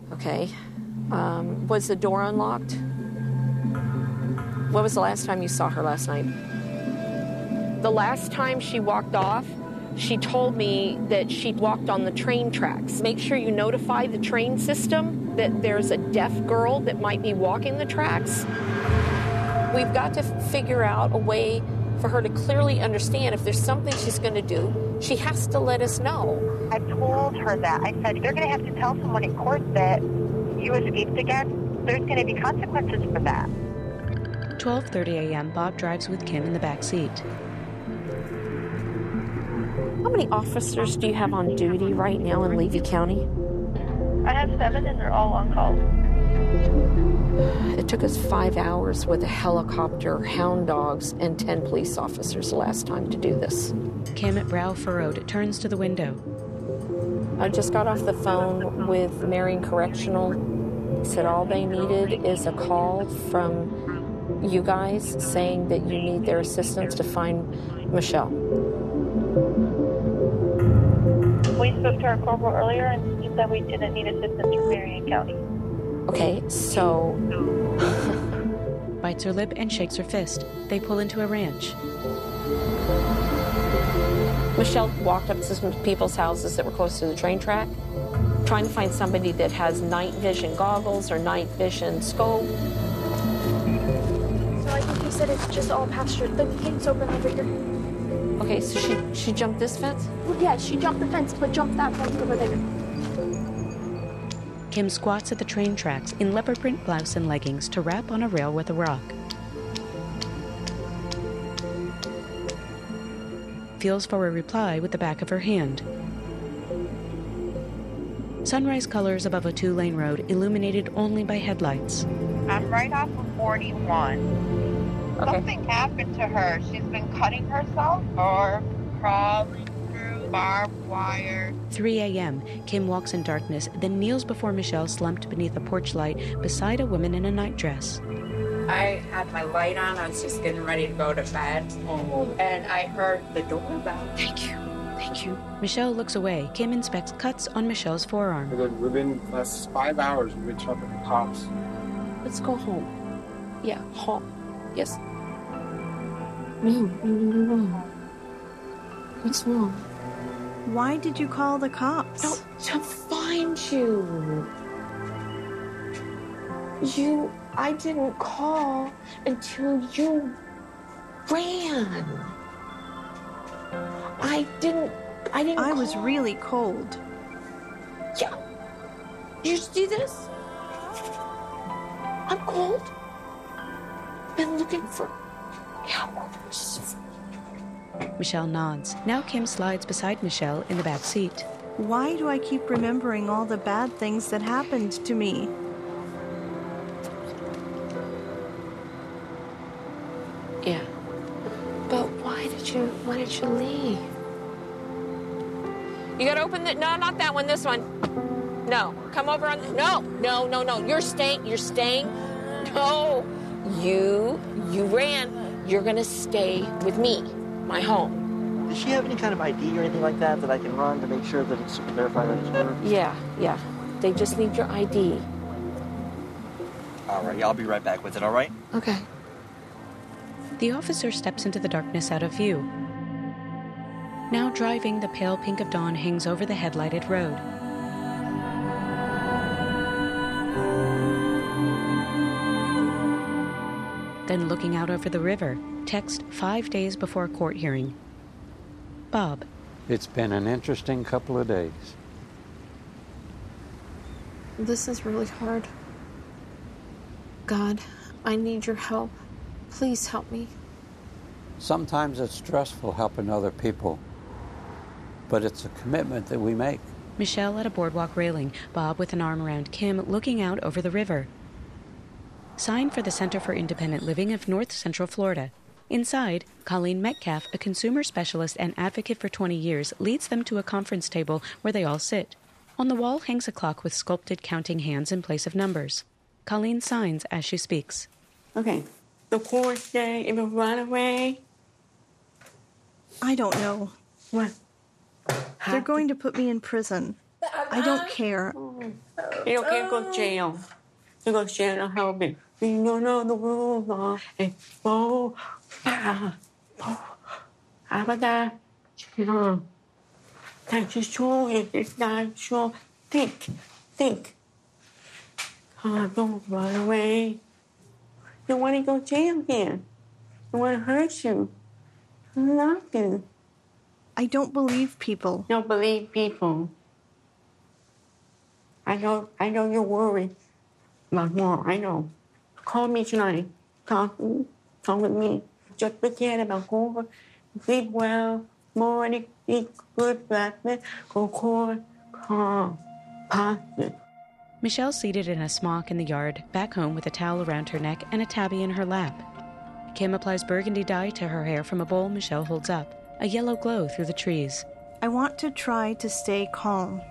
Okay. Was the door unlocked? What was the last time you saw her last night? The last time she walked off, she told me that she walked on the train tracks. Make sure you notify the train system that there's a deaf girl that might be walking the tracks. We've got to figure out a way for her to clearly understand if there's something she's going to do, she has to let us know. I told her that. I said, you're going to have to tell someone in court that you escaped again. There's going to be consequences for that. 12:30 a.m., Bob drives with Kim in the back seat. How many officers do you have on duty right now in Levy County? I have 7 and they're all on call. It took us 5 hours with a helicopter, hound dogs, and 10 police officers the last time to do this. Kim, at brow furrowed, turns to the window. I just got off the phone with Marion Correctional. Said all they needed is a call from you guys saying that you need their assistance to find Michelle. We spoke to our corporal earlier and he said we didn't need assistance from Marion County. Okay, so... Bites her lip and shakes her fist. They pull into a ranch. Michelle walked up to some people's houses that were close to the train track, trying to find somebody that has night vision goggles or night vision scope. So I think he said it's just all pasture. The gate's open over here. Okay, so she jumped this fence? Well, yeah, she jumped the fence, but jumped that fence over there. Kim squats at the train tracks in leopard print blouse and leggings to rap on a rail with a rock. Feels for a reply with the back of her hand. Sunrise colors above a 2-lane road illuminated only by headlights. I'm right off of 41. Okay. Something happened to her. She's been cutting herself or crawling through barbed wire. 3 a.m. Kim walks in darkness, then kneels before Michelle slumped beneath a porch light beside a woman in a nightdress. I had my light on. I was just getting ready to go to bed. And I heard the doorbell. Thank you. Thank you. Michelle looks away. Kim inspects cuts on Michelle's forearm. We've been last 5 hours. We've been talking to cops. Let's go home. Yeah, home. Yes. No. What's wrong? Why did you call the cops? No, to find you. I didn't call until you ran. I didn't I was really cold. Yeah. You see this? I'm cold. Been looking for hours. Michelle nods. Now Kim slides beside Michelle in the back seat. Why do I keep remembering all the bad things that happened to me? Yeah. But why did you leave? You gotta open the, no, not that one, this one. No, come over on, no. You're staying. No, you ran. You're gonna stay with me, my home. Does she have any kind of ID or anything like that I can run to make sure that it's verified that it's her? Yeah. They just need your ID. All right, yeah, I'll be right back with it, all right? Okay. The officer steps into the darkness out of view. Now driving, the pale pink of dawn hangs over the headlighted road. Then looking out over the river, text 5 days before a court hearing. Bob. It's been an interesting couple of days. This is really hard. God, I need your help. Please help me. Sometimes it's stressful helping other people, but it's a commitment that we make. Michelle at a boardwalk railing, Bob with an arm around Kim looking out over the river. Sign for the Center for Independent Living of North Central Florida. Inside, Colleen Metcalf, a consumer specialist and advocate for 20 years, leads them to a conference table where they all sit. On the wall hangs a clock with sculpted counting hands in place of numbers. Colleen signs as she speaks. Okay. The court say if you run away. I don't know. What? They're going to put me in prison. I don't care. You don't care, go to jail. You go to jail and help me. You don't know the rules. How about that? That's just true. It's not true. Think. Don't run away. You want to go to jail again. I want to hurt you. Nothing. I don't believe people. Don't believe people. I know you're worried about more. I know. Call me tonight. Talk with me. Just forget about Hoover. Sleep well. Morning. Eat good breakfast. Go cold. Calm. Positive. Michelle's seated in a smock in the yard, back home with a towel around her neck and a tabby in her lap. Kim applies burgundy dye to her hair from a bowl Michelle holds up, a yellow glow through the trees. I want to try to stay calm.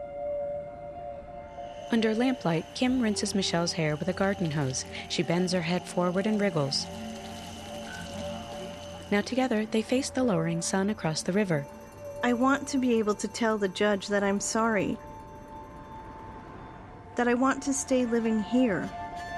Under lamplight, Kim rinses Michelle's hair with a garden hose. She bends her head forward and wriggles. Now together, they face the lowering sun across the river. I want to be able to tell the judge that I'm sorry. That I want to stay living here.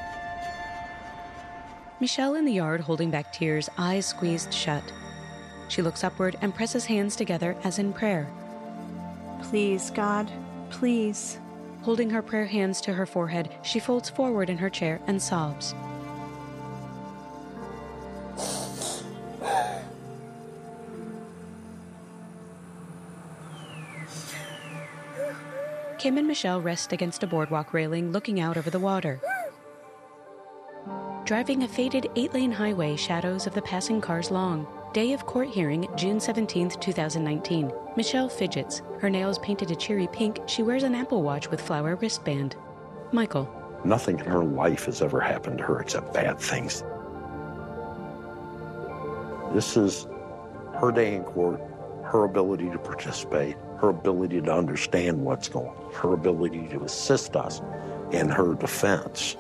Michelle in the yard holding back tears, eyes squeezed shut. She looks upward and presses hands together as in prayer. Please, God, please. Holding her prayer hands to her forehead, she folds forward in her chair and sobs. Kim and Michelle rest against a boardwalk railing looking out over the water. Driving a faded 8-lane highway, shadows of the passing cars long. Day of court hearing, June 17, 2019. Michelle fidgets. Her nails painted a cheery pink. She wears an Apple Watch with flower wristband. Michael. Nothing in her life has ever happened to her except bad things. This is her day in court, her ability to participate, her ability to understand what's going on, her ability to assist us in her defense.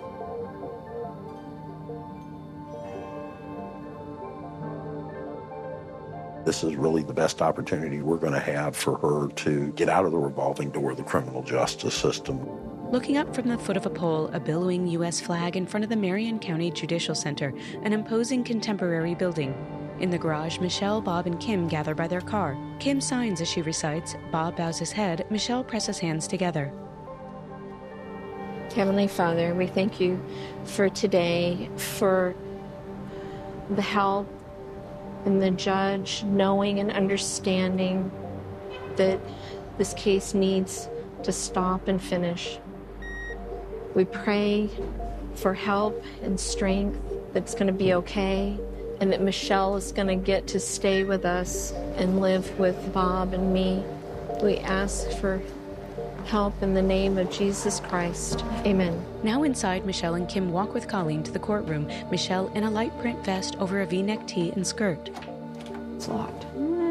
This is really the best opportunity we're going to have for her to get out of the revolving door of the criminal justice system. Looking up from the foot of a pole, a billowing U.S. flag in front of the Marion County Judicial Center, an imposing contemporary building. In the garage, Michelle, Bob, and Kim gather by their car. Kim signs as she recites. Bob bows his head. Michelle presses hands together. Heavenly Father, we thank you for today, for the help and the judge knowing and understanding that this case needs to stop and finish. We pray for help and strength, that it's going to be okay, and that Michelle is going to get to stay with us and live with Bob and me. We ask for help in the name of Jesus Christ. Amen. Now inside, Michelle and Kim walk with Colleen to the courtroom. Michelle in a light print vest over a V-neck tee and skirt. It's locked.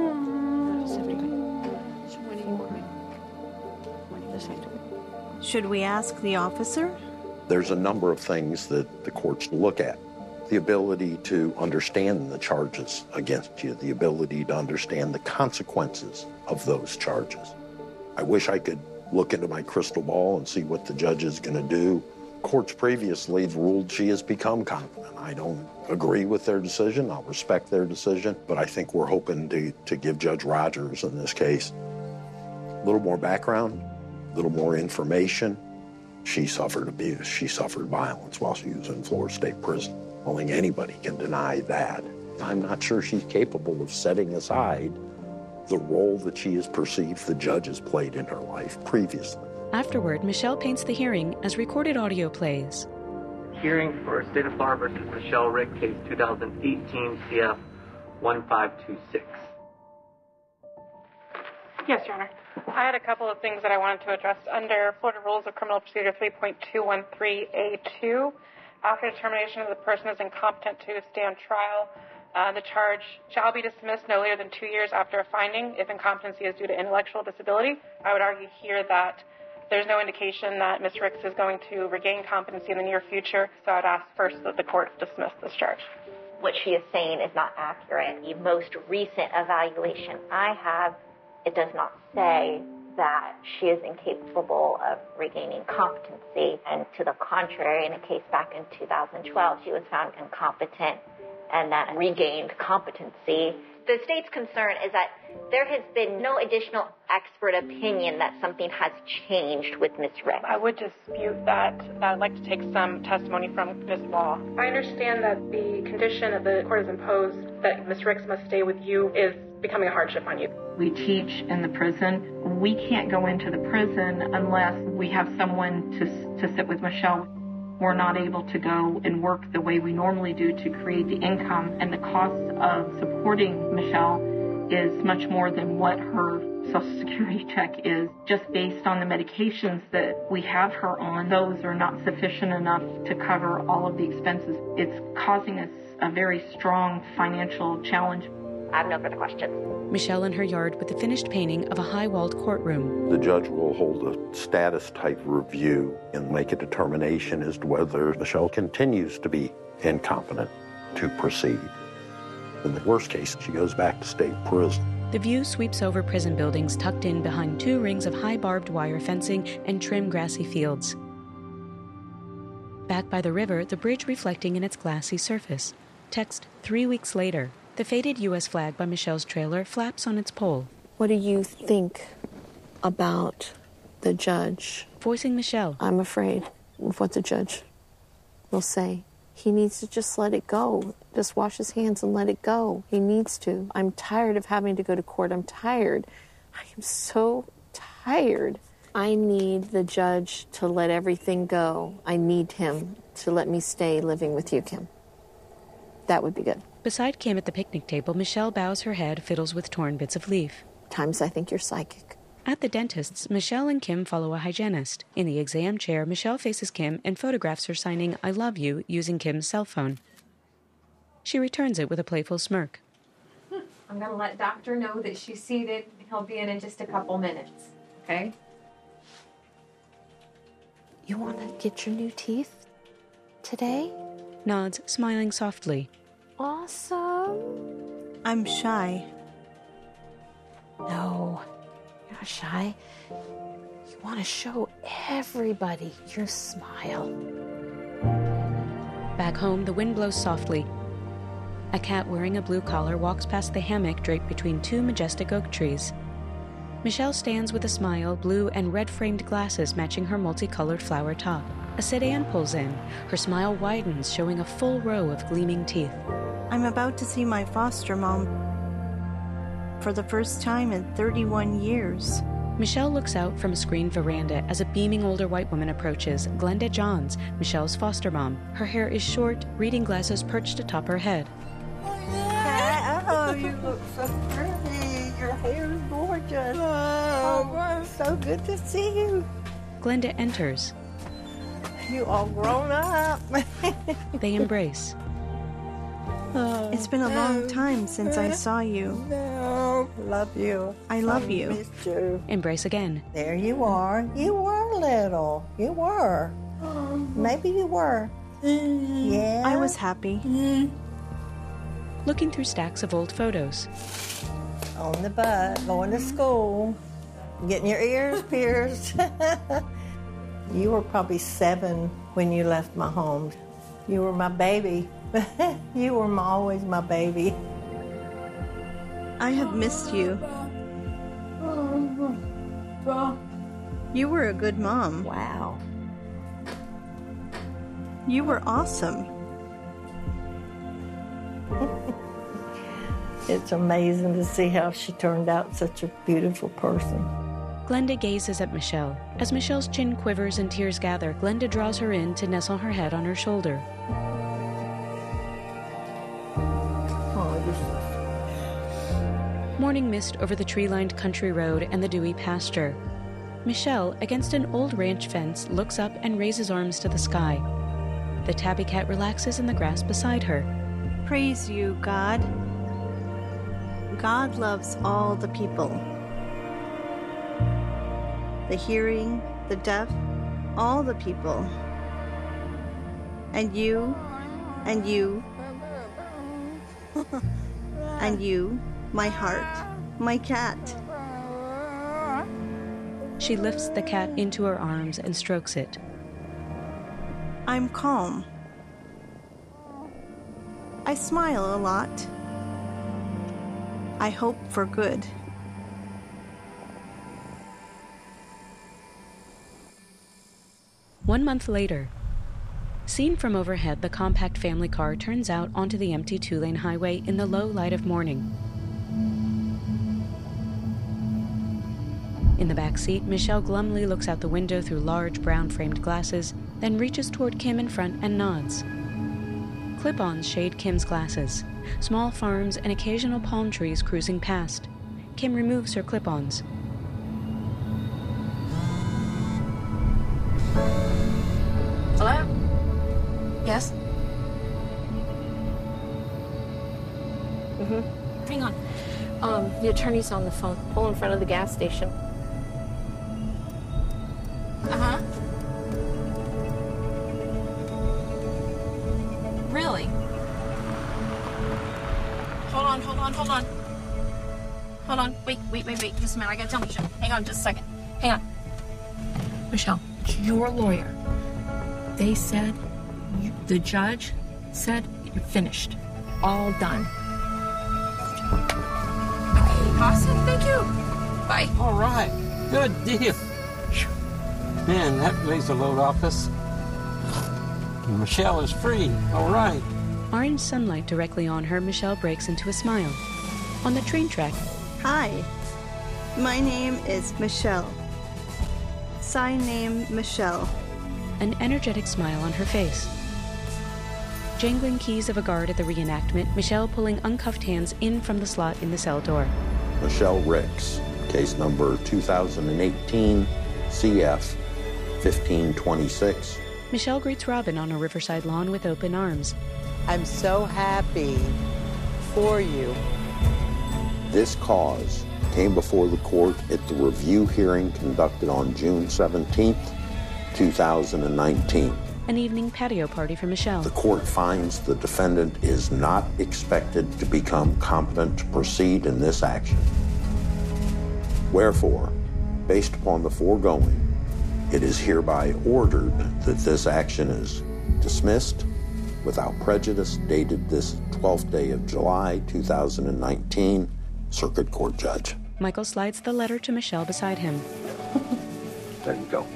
Should we ask the officer? There's a number of things that the courts look at. The ability to understand the charges against you, the ability to understand the consequences of those charges. I wish I could look into my crystal ball and see what the judge is going to do. Courts previously have ruled she has become competent. I don't agree with their decision. I'll respect their decision, but I think we're hoping to give Judge Rogers, in this case, a little more background, a little more information. She suffered abuse. She suffered violence while she was in Florida State Prison. I don't think anybody can deny that. I'm not sure she's capable of setting aside the role that she has perceived the judge has played in her life previously. Afterward, Michelle paints the hearing as recorded audio plays. Hearing for State of Florida versus Michelle Rick, case 2018 CF 1526. Yes, Your Honor. I had a couple of things that I wanted to address. Under Florida Rules of Criminal Procedure 3.213A2, after determination that the person is incompetent to stand trial, the charge shall be dismissed no later than 2 years after a finding if incompetency is due to intellectual disability. I would argue here that there's no indication that Ms. Ricks is going to regain competency in the near future, so I'd ask first that the court dismiss this charge. What she is saying is not accurate. The most recent evaluation I have, it does not say that she is incapable of regaining competency. And to the contrary, in a case back in 2012, she was found incompetent and then regained competency. The state's concern is that there has been no additional expert opinion that something has changed with Ms. Ricks. I would dispute that. I'd like to take some testimony from Ms. Law. I understand that the condition that the court has imposed that Ms. Ricks must stay with you is becoming a hardship on you. We teach in the prison. We can't go into the prison unless we have someone to sit with Michelle. We're not able to go and work the way we normally do to create the income, and the cost of supporting Michelle is much more than what her Social Security check is. Just based on the medications that we have her on, those are not sufficient enough to cover all of the expenses. It's causing us a very strong financial challenge. I have no further questions. Michelle in her yard with the finished painting of a high-walled courtroom. The judge will hold a status-type review and make a determination as to whether Michelle continues to be incompetent to proceed. In the worst case, she goes back to state prison. The view sweeps over prison buildings tucked in behind 2 rings of high barbed wire fencing and trim grassy fields. Back by the river, the bridge reflecting in its glassy surface. Text 3 weeks later. The faded U.S. flag by Michelle's trailer flaps on its pole. What do you think about the judge? Voicing Michelle. I'm afraid of what the judge will say. He needs to just let it go. Just wash his hands and let it go. He needs to. I'm tired of having to go to court. I'm tired. I am so tired. I need the judge to let everything go. I need him to let me stay living with you, Kim. That would be good. Beside Kim at the picnic table, Michelle bows her head, fiddles with torn bits of leaf. Times I think you're psychic. At the dentist's, Michelle and Kim follow a hygienist. In the exam chair, Michelle faces Kim and photographs her signing "I love you" using Kim's cell phone. She returns it with a playful smirk. I'm going to let Doctor know that she's seated. He'll be in just a couple minutes, okay? You want to get your new teeth today? Nods, smiling softly. Awesome. I'm shy. No, you're not shy. You want to show everybody your smile. Back home, the wind blows softly. A cat wearing a blue collar walks past the hammock draped between 2 majestic oak trees. Michelle stands with a smile, blue and red-framed glasses matching her multicolored flower top. A sedan pulls in. Her smile widens, showing a full row of gleaming teeth. I'm about to see my foster mom for the first time in 31 years. Michelle looks out from a screened veranda as a beaming older white woman approaches, Glenda Johns, Michelle's foster mom. Her hair is short, reading glasses perched atop her head. Oh, you look so pretty. Your hair is gorgeous. Oh, so good to see you. Glenda enters. You all grown up. They embrace. It's been a long time since I saw you. No, love you. I love you. Missed you. Embrace again. There you are. You were little. You were. Maybe you were. Yeah. I was happy. Looking through stacks of old photos. On the butt, going to school, getting your ears pierced. You were probably 7 when you left my home. You were my baby. You were always my baby. I have missed you. You were a good mom. Wow. You were awesome. It's amazing to see how she turned out such a beautiful person. Glenda gazes at Michelle. As Michelle's chin quivers and tears gather, Glenda draws her in to nestle her head on her shoulder. Morning mist over the tree-lined country road and the dewy pasture. Michelle, against an old ranch fence, looks up and raises arms to the sky. The tabby cat relaxes in the grass beside her. Praise you, God. God loves all the people. The hearing, the deaf, all the people. And you, and you, and you, my heart, my cat. She lifts the cat into her arms and strokes it. I'm calm. I smile a lot. I hope for good. One month later, seen from overhead, the compact family car turns out onto the empty two-lane highway in the low light of morning. In the back seat, Michelle glumly looks out the window through large brown-framed glasses, then reaches toward Kim in front and nods. Clip-ons shade Kim's glasses. Small farms and occasional palm trees cruising past. Kim removes her clip-ons. Hello? Yes? Hang on. The attorney's on the phone. Pull in front of the gas station. Uh-huh. Really? Hold on. Hold on. Wait. Just a minute. I gotta tell Michelle. Hang on just a second. Hang on. Michelle, your lawyer. They said, the judge said, you're finished. All done. Okay, awesome. Thank you. Bye. All right. Good deal. Man, that lays a load off us. Michelle is free. All right. Orange sunlight directly on her, Michelle breaks into a smile. On the train track. Hi. My name is Michelle. Sign name Michelle. An energetic smile on her face. Jangling keys of a guard at the reenactment, Michelle pulling uncuffed hands in from the slot in the cell door. Michelle Ricks, case number 2018 CF 1526. Michelle greets Robin on a riverside lawn with open arms. I'm so happy for you. This cause came before the court at the review hearing conducted on June 17th, 2019. An evening patio party for Michelle. The court finds the defendant is not expected to become competent to proceed in this action. Wherefore, based upon the foregoing, it is hereby ordered that this action is dismissed without prejudice, dated this 12th day of July, 2019, Circuit Court Judge. Michael slides the letter to Michelle beside him. There you go.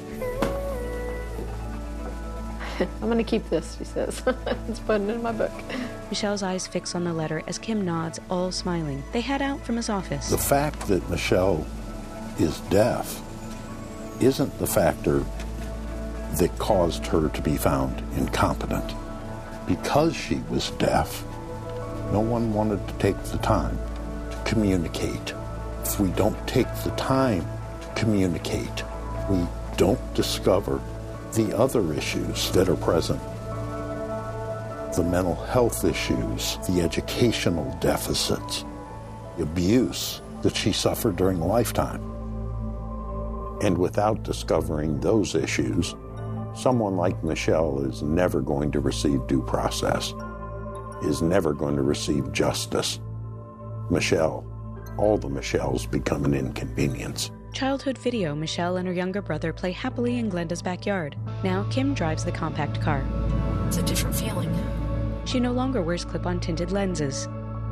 I'm going to keep this, she says. It's putting it in my book. Michelle's eyes fix on the letter as Kim nods, all smiling. They head out from his office. The fact that Michelle is deaf isn't the factor that caused her to be found incompetent. Because she was deaf, no one wanted to take the time to communicate. If we don't take the time to communicate, we don't discover the other issues that are present. The mental health issues, the educational deficits, the abuse that she suffered during a lifetime. And without discovering those issues, someone like Michelle is never going to receive due process, is never going to receive justice. Michelle, all the Michelles become an inconvenience. Childhood video, Michelle and her younger brother play happily in Glenda's backyard. Now Kim drives the compact car. It's a different feeling. She no longer wears clip-on tinted lenses.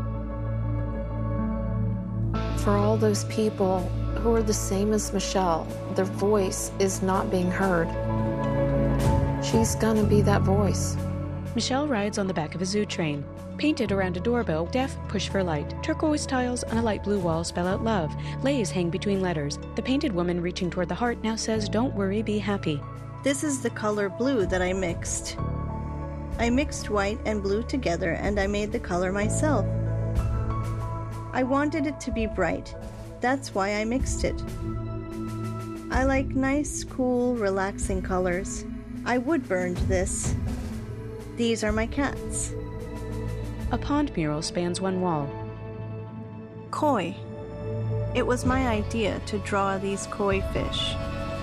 For all those people who are the same as Michelle, their voice is not being heard. She's gonna be that voice. Michelle rides on the back of a zoo train. Painted around a doorbell, deaf, push for light. Turquoise tiles on a light blue wall spell out love. Lays hang between letters. The painted woman reaching toward the heart now says, "Don't worry, be happy." This is the color blue that I mixed. I mixed white and blue together and I made the color myself. I wanted it to be bright. That's why I mixed it. I like nice, cool, relaxing colors. I wood burned this. These are my cats. A pond mural spans one wall. Koi. It was my idea to draw these koi fish.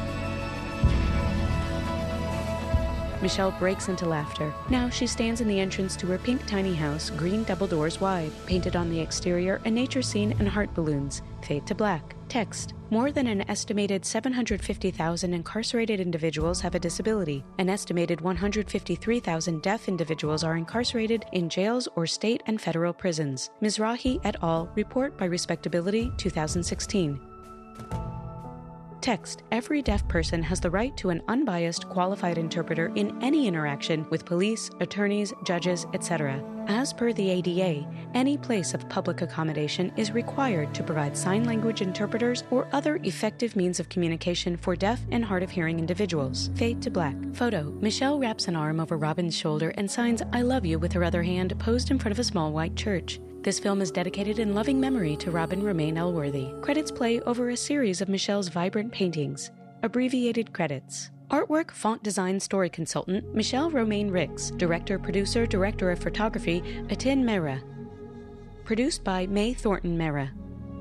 Michelle breaks into laughter. Now she stands in the entrance to her pink tiny house, green double doors wide, painted on the exterior, a nature scene and heart balloons. Fade to black. Text. More than an estimated 750,000 incarcerated individuals have a disability. An estimated 153,000 deaf individuals are incarcerated in jails or state and federal prisons. Mizrahi et al. Report by Respectability, 2016. Text. Every deaf person has the right to an unbiased, qualified interpreter in any interaction with police, attorneys, judges, etc. As per the ADA, any place of public accommodation is required to provide sign language interpreters or other effective means of communication for deaf and hard of hearing individuals. Fade to black. Photo. Michelle wraps an arm over Robin's shoulder and signs "I love you" with her other hand, posed in front of a small white church. This film is dedicated in loving memory to Robin Romain Elworthy. Credits play over a series of Michelle's vibrant paintings. Abbreviated credits. Artwork, font design, story consultant, Michelle Romain Ricks. Director, producer, director of photography, Atin Mehra. Produced by May Thornton Mehra.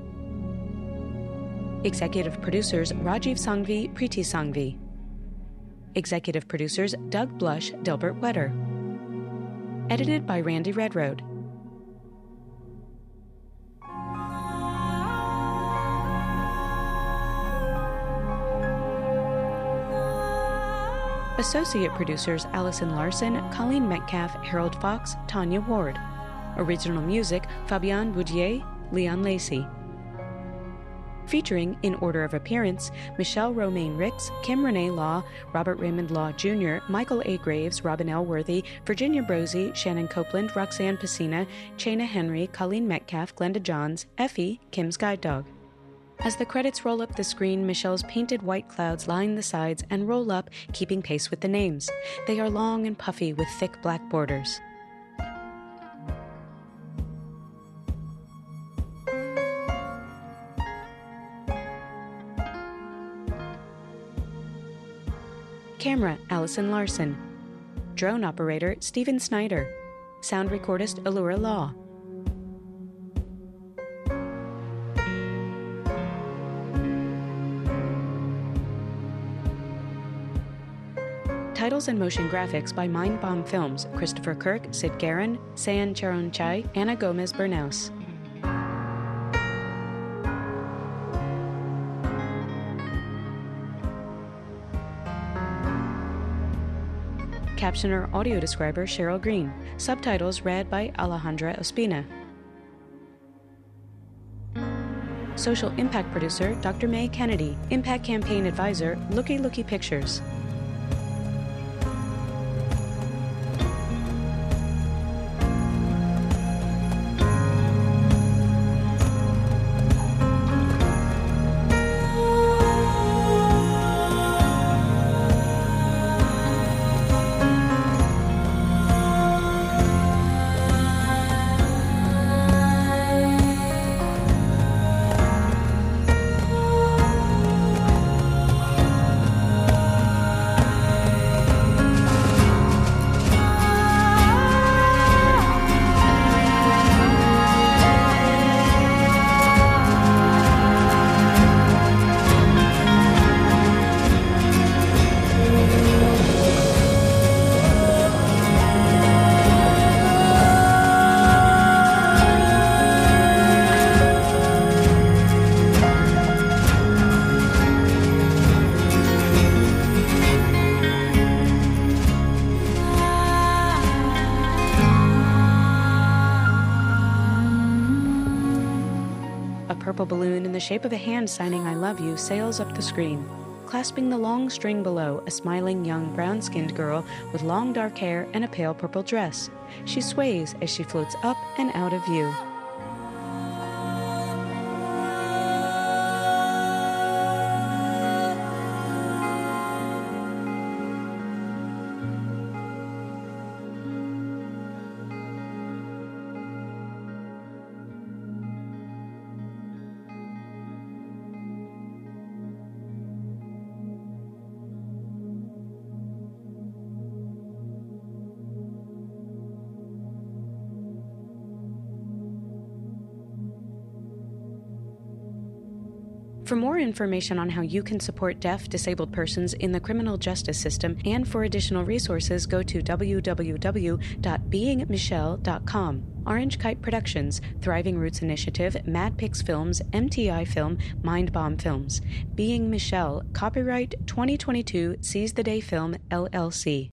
Executive producers, Rajiv Sanghvi, Preeti Sanghvi. Executive producers, Doug Blush, Delbert Wetter. Edited by Randy Redroad. Associate producers Allison Larson, Colleen Metcalf, Harold Fox, Tanya Ward. Original music Fabian Boudier, Leon Lacey. Featuring, in order of appearance, Michelle Romain Ricks, Kim Renee Law, Robert Raymond Law Jr., Michael A. Graves, Robin Elworthy, Virginia Brosey, Shannon Copeland, Roxanne Pacina, Chana Henry, Colleen Metcalf, Glenda Johns, Effie, Kim's Guide Dog. As the credits roll up the screen, Michelle's painted white clouds line the sides and roll up, keeping pace with the names. They are long and puffy with thick black borders. Camera, Allison Larson. Drone operator, Stephen Snyder. Sound recordist, Allura Law. Titles and motion graphics by Mindbomb Films, Christopher Kirk, Sid Guerin, Sayan Charonchai, Anna Gomez Bernaus. Captioner audio describer Cheryl Green. Subtitles read by Alejandra Ospina. Social impact producer Dr. May Kennedy. Impact campaign advisor Looky Looky Pictures. Purple balloon in the shape of a hand signing "I love you" sails up the screen. Clasping the long string below, a smiling young brown-skinned girl with long dark hair and a pale purple dress. She sways as she floats up and out of view. For more information on how you can support deaf, disabled persons in the criminal justice system and for additional resources, go to www.beingmichelle.com. Orange Kite Productions, Thriving Roots Initiative, Mad Pix Films, MTI Film, Mind Bomb Films. Being Michelle, copyright 2022, Seize the Day Film, LLC.